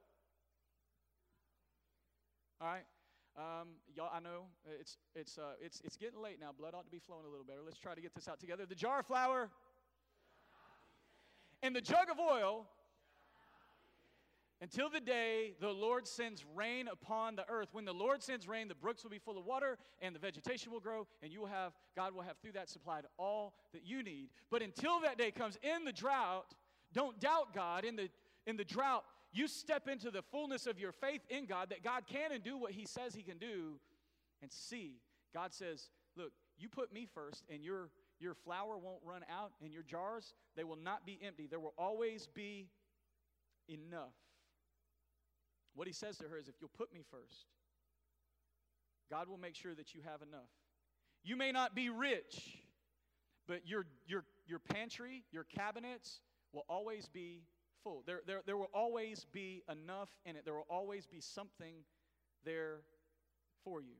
All right. Um, y'all, I know it's, it's, uh, it's, it's getting late now. Blood ought to be flowing a little better. Let's try to get this out together. "The jar of flour and the jug of oil until the day the Lord sends rain upon the earth." When the Lord sends rain, the brooks will be full of water, and the vegetation will grow, and you will have, God will have through that supplied all that you need. But until that day comes, in the drought, don't doubt God. In the, in the drought, you step into the fullness of your faith in God, that God can and do what he says he can do, and see. God says, look, you put me first, and your, your flour won't run out, and your jars, they will not be empty. There will always be enough. What he says to her is, if you'll put me first, God will make sure that you have enough. You may not be rich, but your, your, your pantry, your cabinets will always be full. There, there, there will always be enough in it. There will always be something there for you.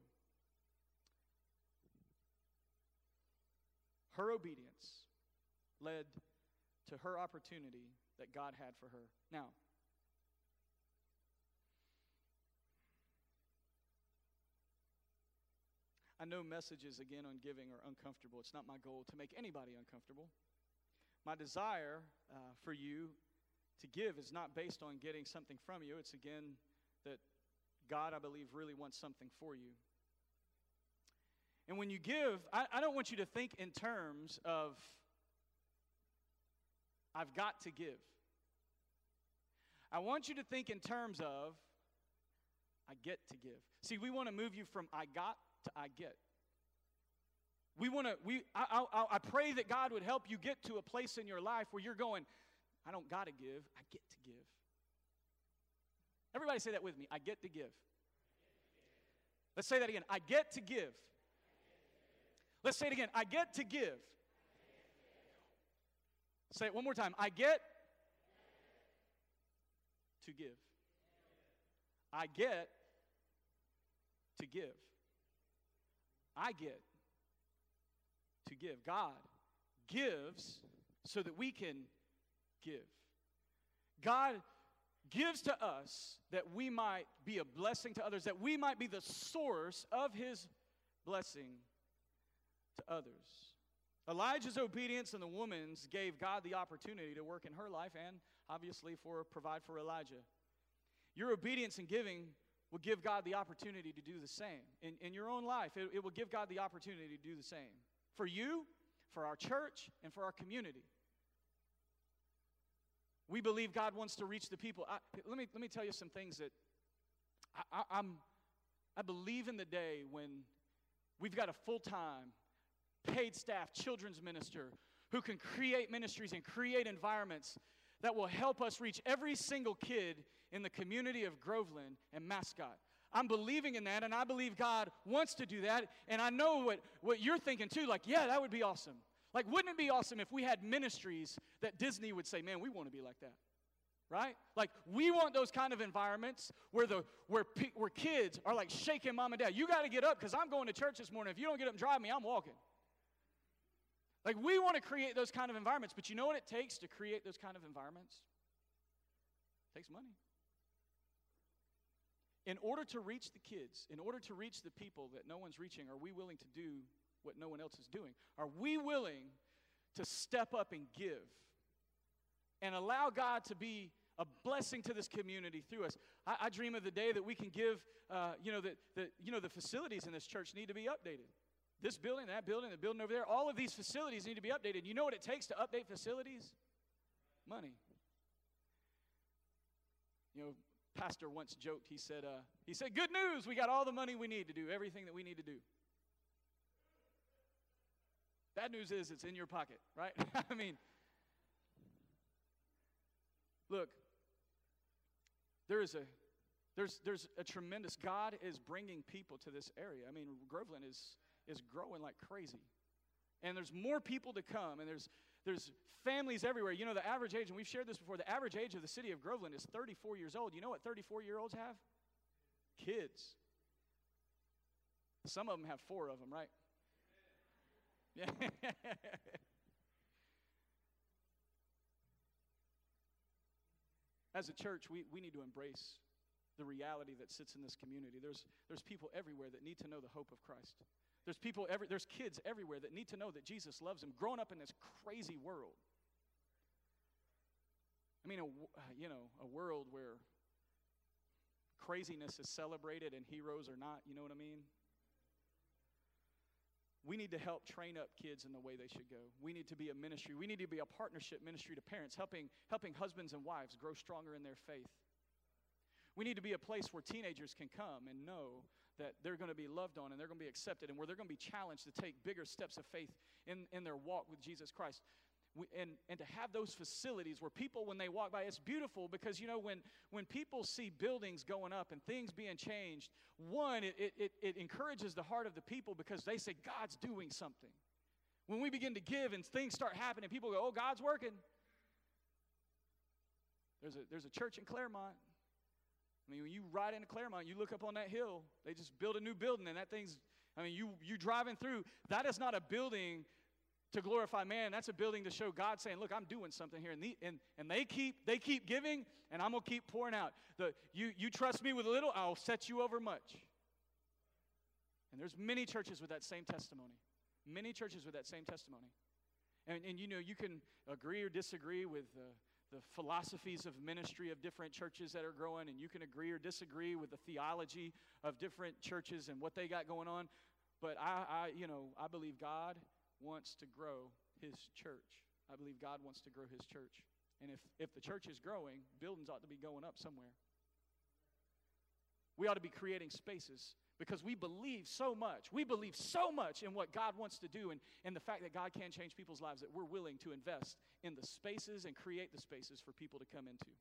Her obedience led to her opportunity that God had for her. Now, I know messages, again, on giving are uncomfortable. It's not my goal to make anybody uncomfortable. My desire uh, for you to give is not based on getting something from you. It's, again, that God, I believe, really wants something for you. And when you give, I, I don't want you to think in terms of, I've got to give. I want you to think in terms of, I get to give. See, we want to move you from I got to I get. We want to, we, I, I, I pray that God would help you get to a place in your life where you're going, I don't got to give, I get to give. Everybody say that with me, I get to give. Let's say that again, I get to give. Let's say it again, I get to give. Say it one more time, I get to give. I get to give. I get to give. God gives so that we can give. God gives to us that we might be a blessing to others, that we might be the source of his blessing to others. Elijah's obedience and the woman's gave God the opportunity to work in her life and obviously for provide for Elijah. Your obedience and giving will give God the opportunity to do the same. In, in your own life, it, it will give God the opportunity to do the same. For you, for our church, and for our community. We believe God wants to reach the people. I, let me, let me tell you some things that I, I, I'm, I believe in the day when we've got a full-time, paid staff children's minister who can create ministries and create environments that will help us reach every single kid in the community of Groveland and Mascot. I'm believing in that, and I believe God wants to do that, and I know what, what you're thinking too, like, yeah, that would be awesome. Like, wouldn't it be awesome if we had ministries that Disney would say, man, we want to be like that, right? Like, we want those kind of environments where the where, where kids are like shaking mom and dad. You got to get up because I'm going to church this morning. If you don't get up and drive me, I'm walking. Like, we want to create those kind of environments, but you know what it takes to create those kind of environments? It takes money. In order to reach the kids, in order to reach the people that no one's reaching, are we willing to do what no one else is doing? Are we willing to step up and give and allow God to be a blessing to this community through us. I, I dream of the day that we can give, uh, you know, that the, you know, the facilities in this church need to be updated. This building, that building, the building over there, all of these facilities need to be updated. You know what it takes to update facilities? Money. You know, pastor once joked, he said, uh, he said, good news, we got all the money we need to do everything that we need to do. Bad news is it's in your pocket, right? I mean, look, there is a, there's, there's a tremendous, God is bringing people to this area. I mean, Groveland is, is growing like crazy. And there's more people to come, and there's, there's families everywhere. You know, the average age, and we've shared this before, the average age of the city of Groveland is thirty-four years old. You know what thirty-four-year-olds have? Kids. Some of them have four of them, right? Yeah. As a church, we, we need to embrace the reality that sits in this community. There's, there's people everywhere that need to know the hope of Christ. There's people every, there's kids everywhere that need to know that Jesus loves them, growing up in this crazy world. I mean, a, you know, a world where craziness is celebrated and heroes are not, you know what I mean? We need to help train up kids in the way they should go. We need to be a ministry. We need to be a partnership ministry to parents, helping, helping husbands and wives grow stronger in their faith. We need to be a place where teenagers can come and know that they're going to be loved on and they're going to be accepted, and where they're going to be challenged to take bigger steps of faith in, in their walk with Jesus Christ. We, and, and to have those facilities where people, when they walk by, it's beautiful because, you know, when, when people see buildings going up and things being changed, one, it, it, it encourages the heart of the people because they say, God's doing something. When we begin to give and things start happening, people go, oh, God's working. There's a, there's a church in Claremont. I mean, when you ride into Claremont, you look up on that hill, they just built a new building, and that thing's, I mean, you you driving through, that is not a building to glorify man. That's a building to show God saying, look, I'm doing something here. And, the, and, and they keep they keep giving, and I'm going to keep pouring out. The, you, you trust me with a little, I'll set you over much. And there's many churches with that same testimony. Many churches with that same testimony. And, and you know, you can agree or disagree with uh, the philosophies of ministry of different churches that are growing, and you can agree or disagree with the theology of different churches and what they got going on. But I, I you know, I believe God wants to grow his church. I believe God wants to grow his church. And if, if the church is growing, buildings ought to be going up somewhere. We ought to be creating spaces because we believe so much. We believe so much in what God wants to do and, and the fact that God can change people's lives that we're willing to invest in the spaces and create the spaces for people to come into.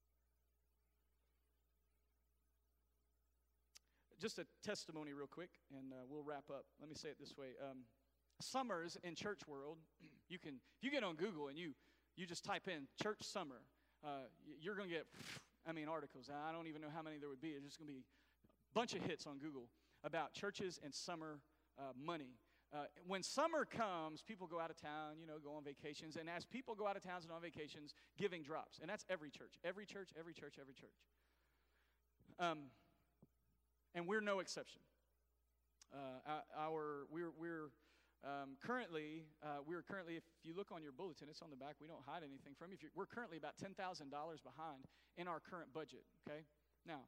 Just a testimony real quick, and uh, we'll wrap up. Let me say it this way. Um, summers in church world, you can, if you get on Google and you, you just type in church summer, uh, you're going to get, I mean, articles. I don't even know how many there would be. It's just going to be a bunch of hits on Google about churches and summer uh, money. Uh, when summer comes, people go out of town, you know, go on vacations. And as people go out of towns and on vacations, giving drops. And that's every church, every church, every church, every church. Um, and we're no exception. Uh, our we're we're um, currently uh, we're currently, if you look on your bulletin, it's on the back. We don't hide anything from you. If you're, we're currently about ten thousand dollars behind in our current budget. Okay, now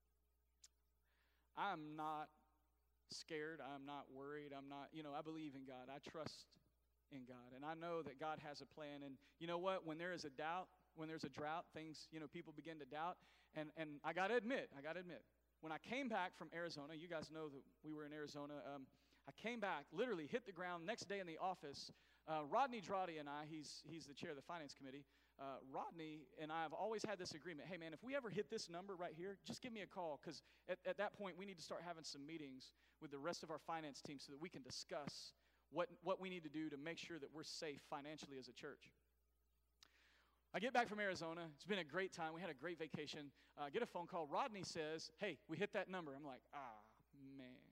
I'm not scared. I'm not worried. I'm not, you know, I believe in God. I trust in God. And I know that God has a plan. And you know what? When there is a doubt, when there's a drought, things, you know, people begin to doubt. And, and I got to admit, I got to admit, when I came back from Arizona, you guys know that we were in Arizona. Um, I came back, literally hit the ground next day in the office. Uh, Rodney Drawdy and I, he's, he's the chair of the finance committee. Uh, Rodney and I have always had this agreement. Hey, man, if we ever hit this number right here, just give me a call. Because at, at that point, we need to start having some meetings with the rest of our finance team so that we can discuss what, what we need to do to make sure that we're safe financially as a church. I get back from Arizona. It's been a great time. We had a great vacation. I uh, get a phone call. Rodney says, hey, we hit that number. I'm like, ah, man.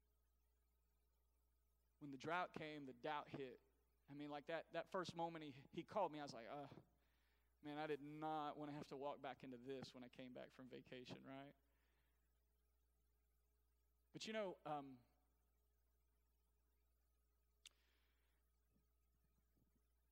When the drought came, the doubt hit. I mean, like that, that first moment he, he called me, I was like, uh, man, I did not want to have to walk back into this when I came back from vacation, right? But you know, um,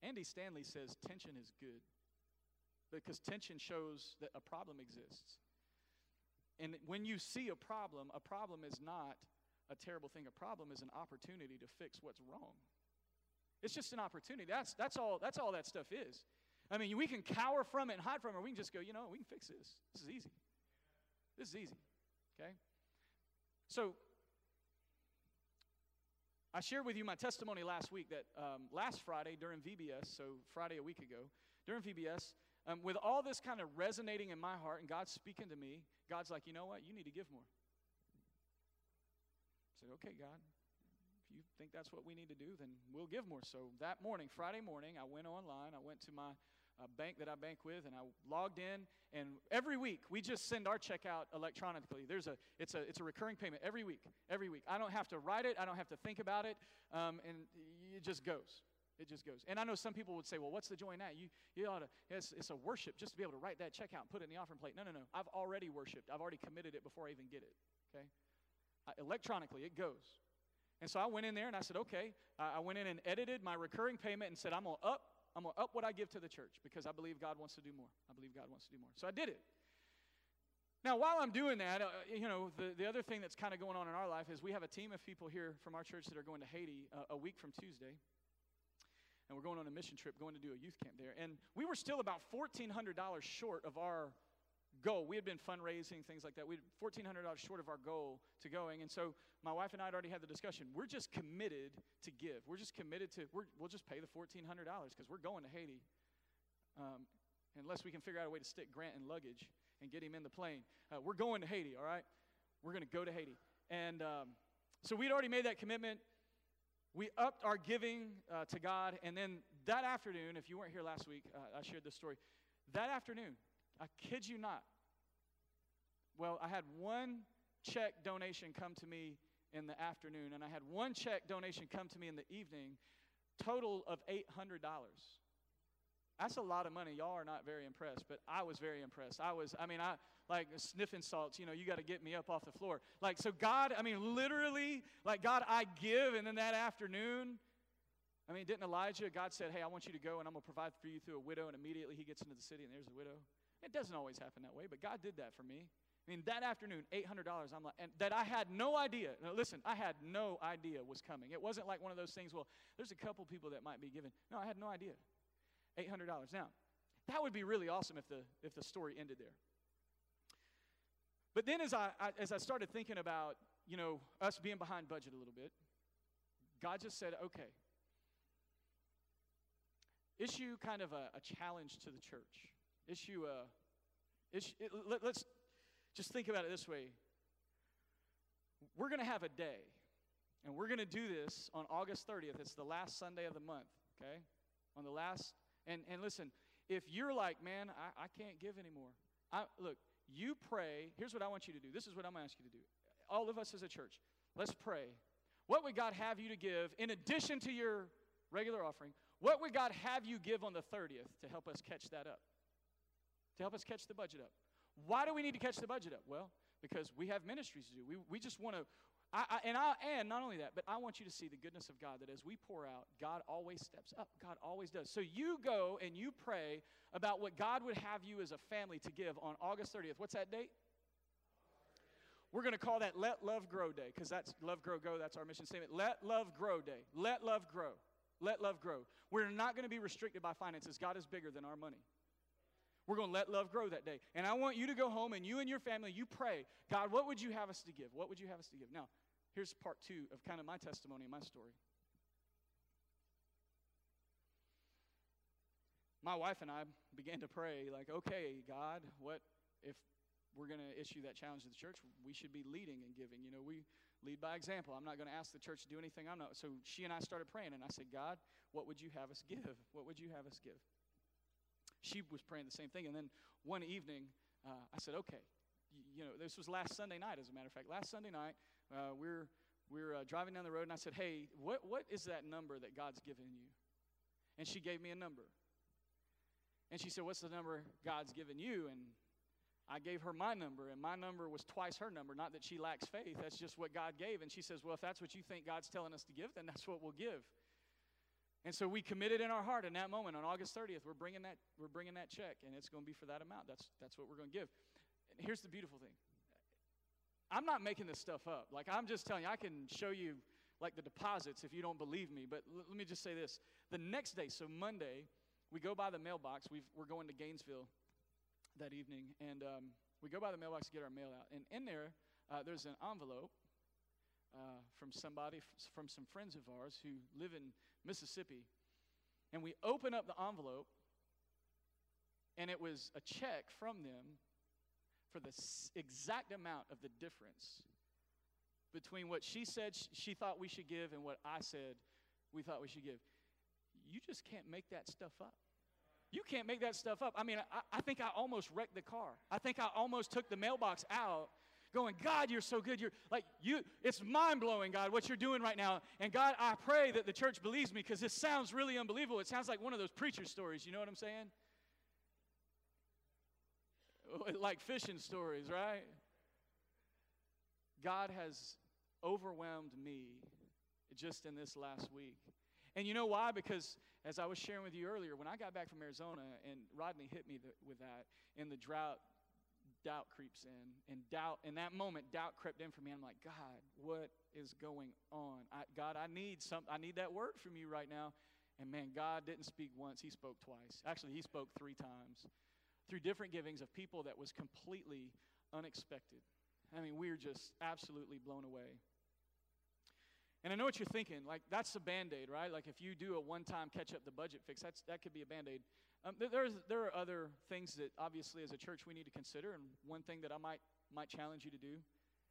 Andy Stanley says tension is good because tension shows that a problem exists. And when you see a problem, a problem is not a terrible thing. A problem is an opportunity to fix what's wrong. It's just an opportunity. That's, that's, all, that's all that stuff is. I mean, we can cower from it and hide from it, or we can just go, you know, we can fix this. This is easy. This is easy, okay? So, I shared with you my testimony last week that um, last Friday during V B S, so Friday a week ago, during V B S, um, with all this kind of resonating in my heart and God speaking to me, God's like, you know what? You need to give more. I said, okay, God, if you think that's what we need to do, then we'll give more. So that morning, Friday morning, I went online. I went to my uh, bank that I bank with, and I logged in. And every week, we just send our check out electronically. There's a, it's a, it's a recurring payment every week, every week. I don't have to write it. I don't have to think about it. Um, and it just goes. It just goes. And I know some people would say, well, what's the joy in that? You, you ought to, it's, it's a worship just to be able to write that check out and put it in the offering plate. No, no, no. I've already worshiped. I've already committed it before I even get it, okay? I, electronically, it goes. And so I went in there and I said, okay. Uh, I went in and edited my recurring payment and said, I'm going to up, I'm going to up what I give to the church because I believe God wants to do more. I believe God wants to do more. So I did it. Now, while I'm doing that, uh, you know, the, the other thing that's kind of going on in our life is we have a team of people here from our church that are going to Haiti uh, a week from Tuesday. And we're going on a mission trip, going to do a youth camp there. And we were still about fourteen hundred dollars short of our goal. We had been fundraising, things like that. We had fourteen hundred dollars short of our goal to going. And so my wife and I had already had the discussion. We're just committed to give. We're just committed to, we're, we'll just pay the fourteen hundred dollars because we're going to Haiti. Um, unless we can figure out a way to stick Grant in luggage and get him in the plane. Uh, we're going to Haiti, all right? We're going to go to Haiti. And um, so we'd already made that commitment. We upped our giving uh, to God, and then that afternoon, if you weren't here last week, uh, I shared this story. That afternoon, I kid you not, well, I had one check donation come to me in the afternoon, and I had one check donation come to me in the evening, total of eight hundred dollars. That's a lot of money. Y'all are not very impressed, but I was very impressed. I was, I mean, I, like, sniffing salts, you know, you got to get me up off the floor. Like, so God, I mean, literally, like, God, I give, and then that afternoon, I mean, didn't Elijah, God said, hey, I want you to go, and I'm going to provide for you through a widow, and immediately he gets into the city, and there's a widow. It doesn't always happen that way, but God did that for me. I mean, that afternoon, eight hundred dollars, I'm like, and that I had no idea. Now, listen, I had no idea was coming. It wasn't like one of those things, well, there's a couple people that might be giving. No, I had no idea. eight hundred dollars. Now, that would be really awesome if the if the story ended there. But then as I, I as I started thinking about, you know, us being behind budget a little bit, God just said, okay, issue kind of a, a challenge to the church. Issue a, issue, it, let, let's just think about it this way. We're going to have a day, and we're going to do this on August thirtieth. It's the last Sunday of the month, okay? On the last, and, and listen, if you're like, man, I, I can't give anymore. I, look, you pray. Here's what I want you to do. This is what I'm going to ask you to do. All of us as a church, let's pray. What would God have you to give in addition to your regular offering? What would God have you give on the thirtieth to help us catch that up? To help us catch the budget up. Why do we need to catch the budget up? Well, because we have ministries to do. We, we just want to, I, I, and, I, and not only that, but I want you to see the goodness of God, that as we pour out, God always steps up. God always does. So you go and you pray about what God would have you as a family to give on August thirtieth. What's that date? We're going to call that Let Love Grow Day, because that's Love, Grow, Go. That's our mission statement. Let Love Grow Day. Let love grow. Let love grow. We're not going to be restricted by finances. God is bigger than our money. We're going to let love grow that day. And I want you to go home, and you and your family, you pray, God, what would you have us to give? What would you have us to give? Now, here's part two of kind of my testimony and my story. My wife and I began to pray, like, okay, God, what if we're going to issue that challenge to the church? We should be leading and giving. You know, we lead by example. I'm not going to ask the church to do anything I'm not. So she and I started praying, and I said, God, what would you have us give? What would you have us give? She was praying the same thing. And then one evening, uh, I said, okay, you, you know, this was last Sunday night, as a matter of fact. Last Sunday night, uh, we're we're uh, driving down the road, and I said, hey, what what is that number that God's given you? And she gave me a number. And she said, what's the number God's given you? And I gave her my number, and my number was twice her number. Not that she lacks faith. That's just what God gave. And she says, well, if that's what you think God's telling us to give, then that's what we'll give. And so we committed in our heart in that moment on August thirtieth, we're bringing that, we're bringing that check, and it's going to be for that amount. That's, that's what we're going to give. And here's the beautiful thing. I'm not making this stuff up. Like, I'm just telling you, I can show you, like, the deposits if you don't believe me. But l- let me just say this. The next day, so Monday, we go by the mailbox. We've, we're going to Gainesville that evening, and um, we go by the mailbox to get our mail out. And in there, uh, there's an envelope uh, from somebody, f- from some friends of ours who live in Mississippi. And we open up the envelope, and it was a check from them for the s- exact amount of the difference between what she said sh- she thought we should give and what I said we thought we should give. You just can't make that stuff up. You can't make that stuff up. I mean, I, I think I almost wrecked the car. I think I almost took the mailbox out going, God, you're so good. You're like, you, it's mind-blowing, God, what you're doing right now. And God, I pray that the church believes me because this sounds really unbelievable. It sounds like one of those preacher stories. You know what I'm saying? Like fishing stories, right? God has overwhelmed me just in this last week. And you know why? Because as I was sharing with you earlier, when I got back from Arizona and Rodney hit me th- with that, in the drought, doubt creeps in. And doubt, in that moment, doubt crept in for me. I'm like, God, what is going on? I, God, I need some, I need that word from you right now. And man, God didn't speak once. He spoke twice. Actually, he spoke three times. Through different givings of people that was completely unexpected. I mean, we were just absolutely blown away. And I know what you're thinking, like that's a Band-Aid, right? Like if you do a one-time catch-up the budget fix, that's, that could be a Band-Aid. Um, there, there's, there are other things that obviously as a church we need to consider, and one thing that I might, might challenge you to do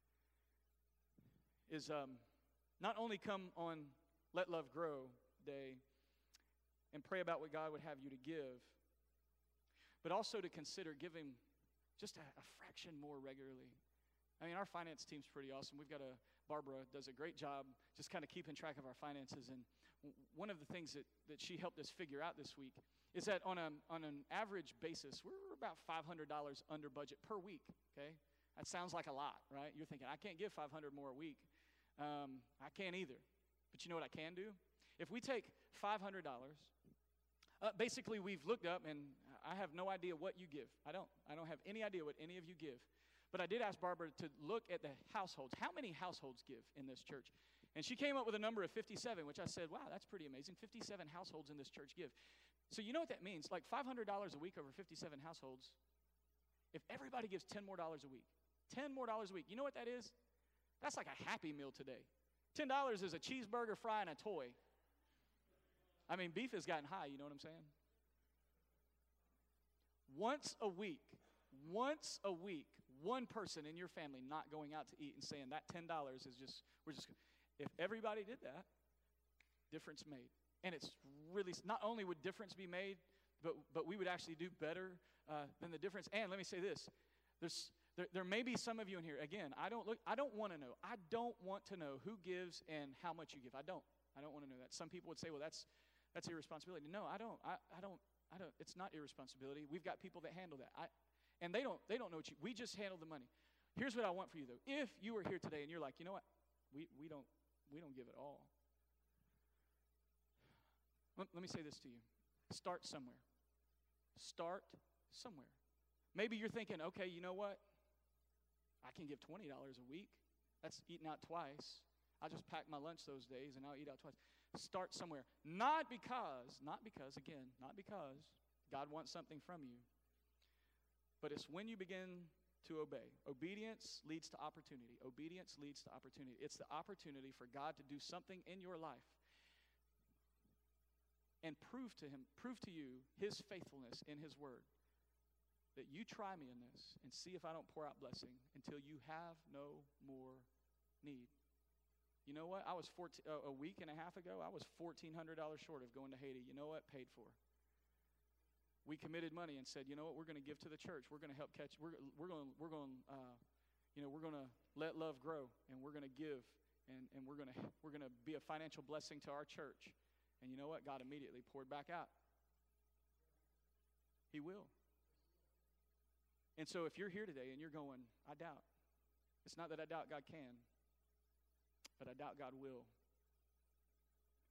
is um, not only come on Let Love Grow Day and pray about what God would have you to give, but also to consider giving just a, a fraction more regularly. I mean, our finance team's pretty awesome. We've got a, Barbara does a great job just kind of keeping track of our finances. And w- one of the things that, that she helped us figure out this week is that on, a, on an average basis, we're about five hundred dollars under budget per week, okay? That sounds like a lot, right? You're thinking, I can't give five hundred dollars more a week. Um, I can't either. But you know what I can do? If we take five hundred dollars, Uh, basically, we've looked up, and I have no idea what you give. I don't. I don't have any idea what any of you give. But I did ask Barbara to look at the households. How many households give in this church? And she came up with a number of fifty-seven, which I said, wow, that's pretty amazing. fifty-seven households in this church give. So you know what that means? Like five hundred dollars a week over fifty-seven households. If everybody gives ten more dollars a week, ten more dollars a week, you know what that is? That's like a Happy Meal today. ten dollars is a cheeseburger, fry, and a toy. I mean, beef has gotten high, you know what I'm saying? Once a week, once a week, one person in your family not going out to eat and saying that ten dollars is just, we're just, if everybody did that, difference made. And it's really, not only would difference be made, but but we would actually do better uh, than the difference. And let me say this, there's, there, there may be some of you in here, again, I don't look, I don't want to know. I don't want to know who gives and how much you give. I don't. I don't want to know that. Some people would say, well, that's, That's irresponsibility. No, I don't. I, I don't. I don't. It's not irresponsibility. We've got people that handle that. I, and they don't. They don't know what you. We just handle the money. Here's what I want for you though. If you were here today and you're like, you know what, we we don't we don't give it all. Let, let me say this to you. Start somewhere. Start somewhere. Maybe you're thinking, okay, you know what? I can give twenty dollars a week. That's eating out twice. I'll just pack my lunch those days and I'll eat out twice. Start somewhere. Not because, not because, again, not because God wants something from you, but it's when you begin to obey. Obedience leads to opportunity. Obedience leads to opportunity. It's the opportunity for God to do something in your life and prove to him, prove to you his faithfulness in his word. That you try me in this and see if I don't pour out blessing until you have no more need. You know what? I was fourteen, uh, a week and a half ago, I was fourteen hundred dollars short of going to Haiti. You know what? Paid for. We committed money and said, you know what? We're going to give to the church. We're going to help catch. We're we're going we're going uh, you know we're going to let love grow, and we're going to give, and and we're going to we're going to be a financial blessing to our church. And you know what? God immediately poured back out. He will. And so if you're here today and you're going, I doubt. It's not that I doubt God can, but I doubt God will.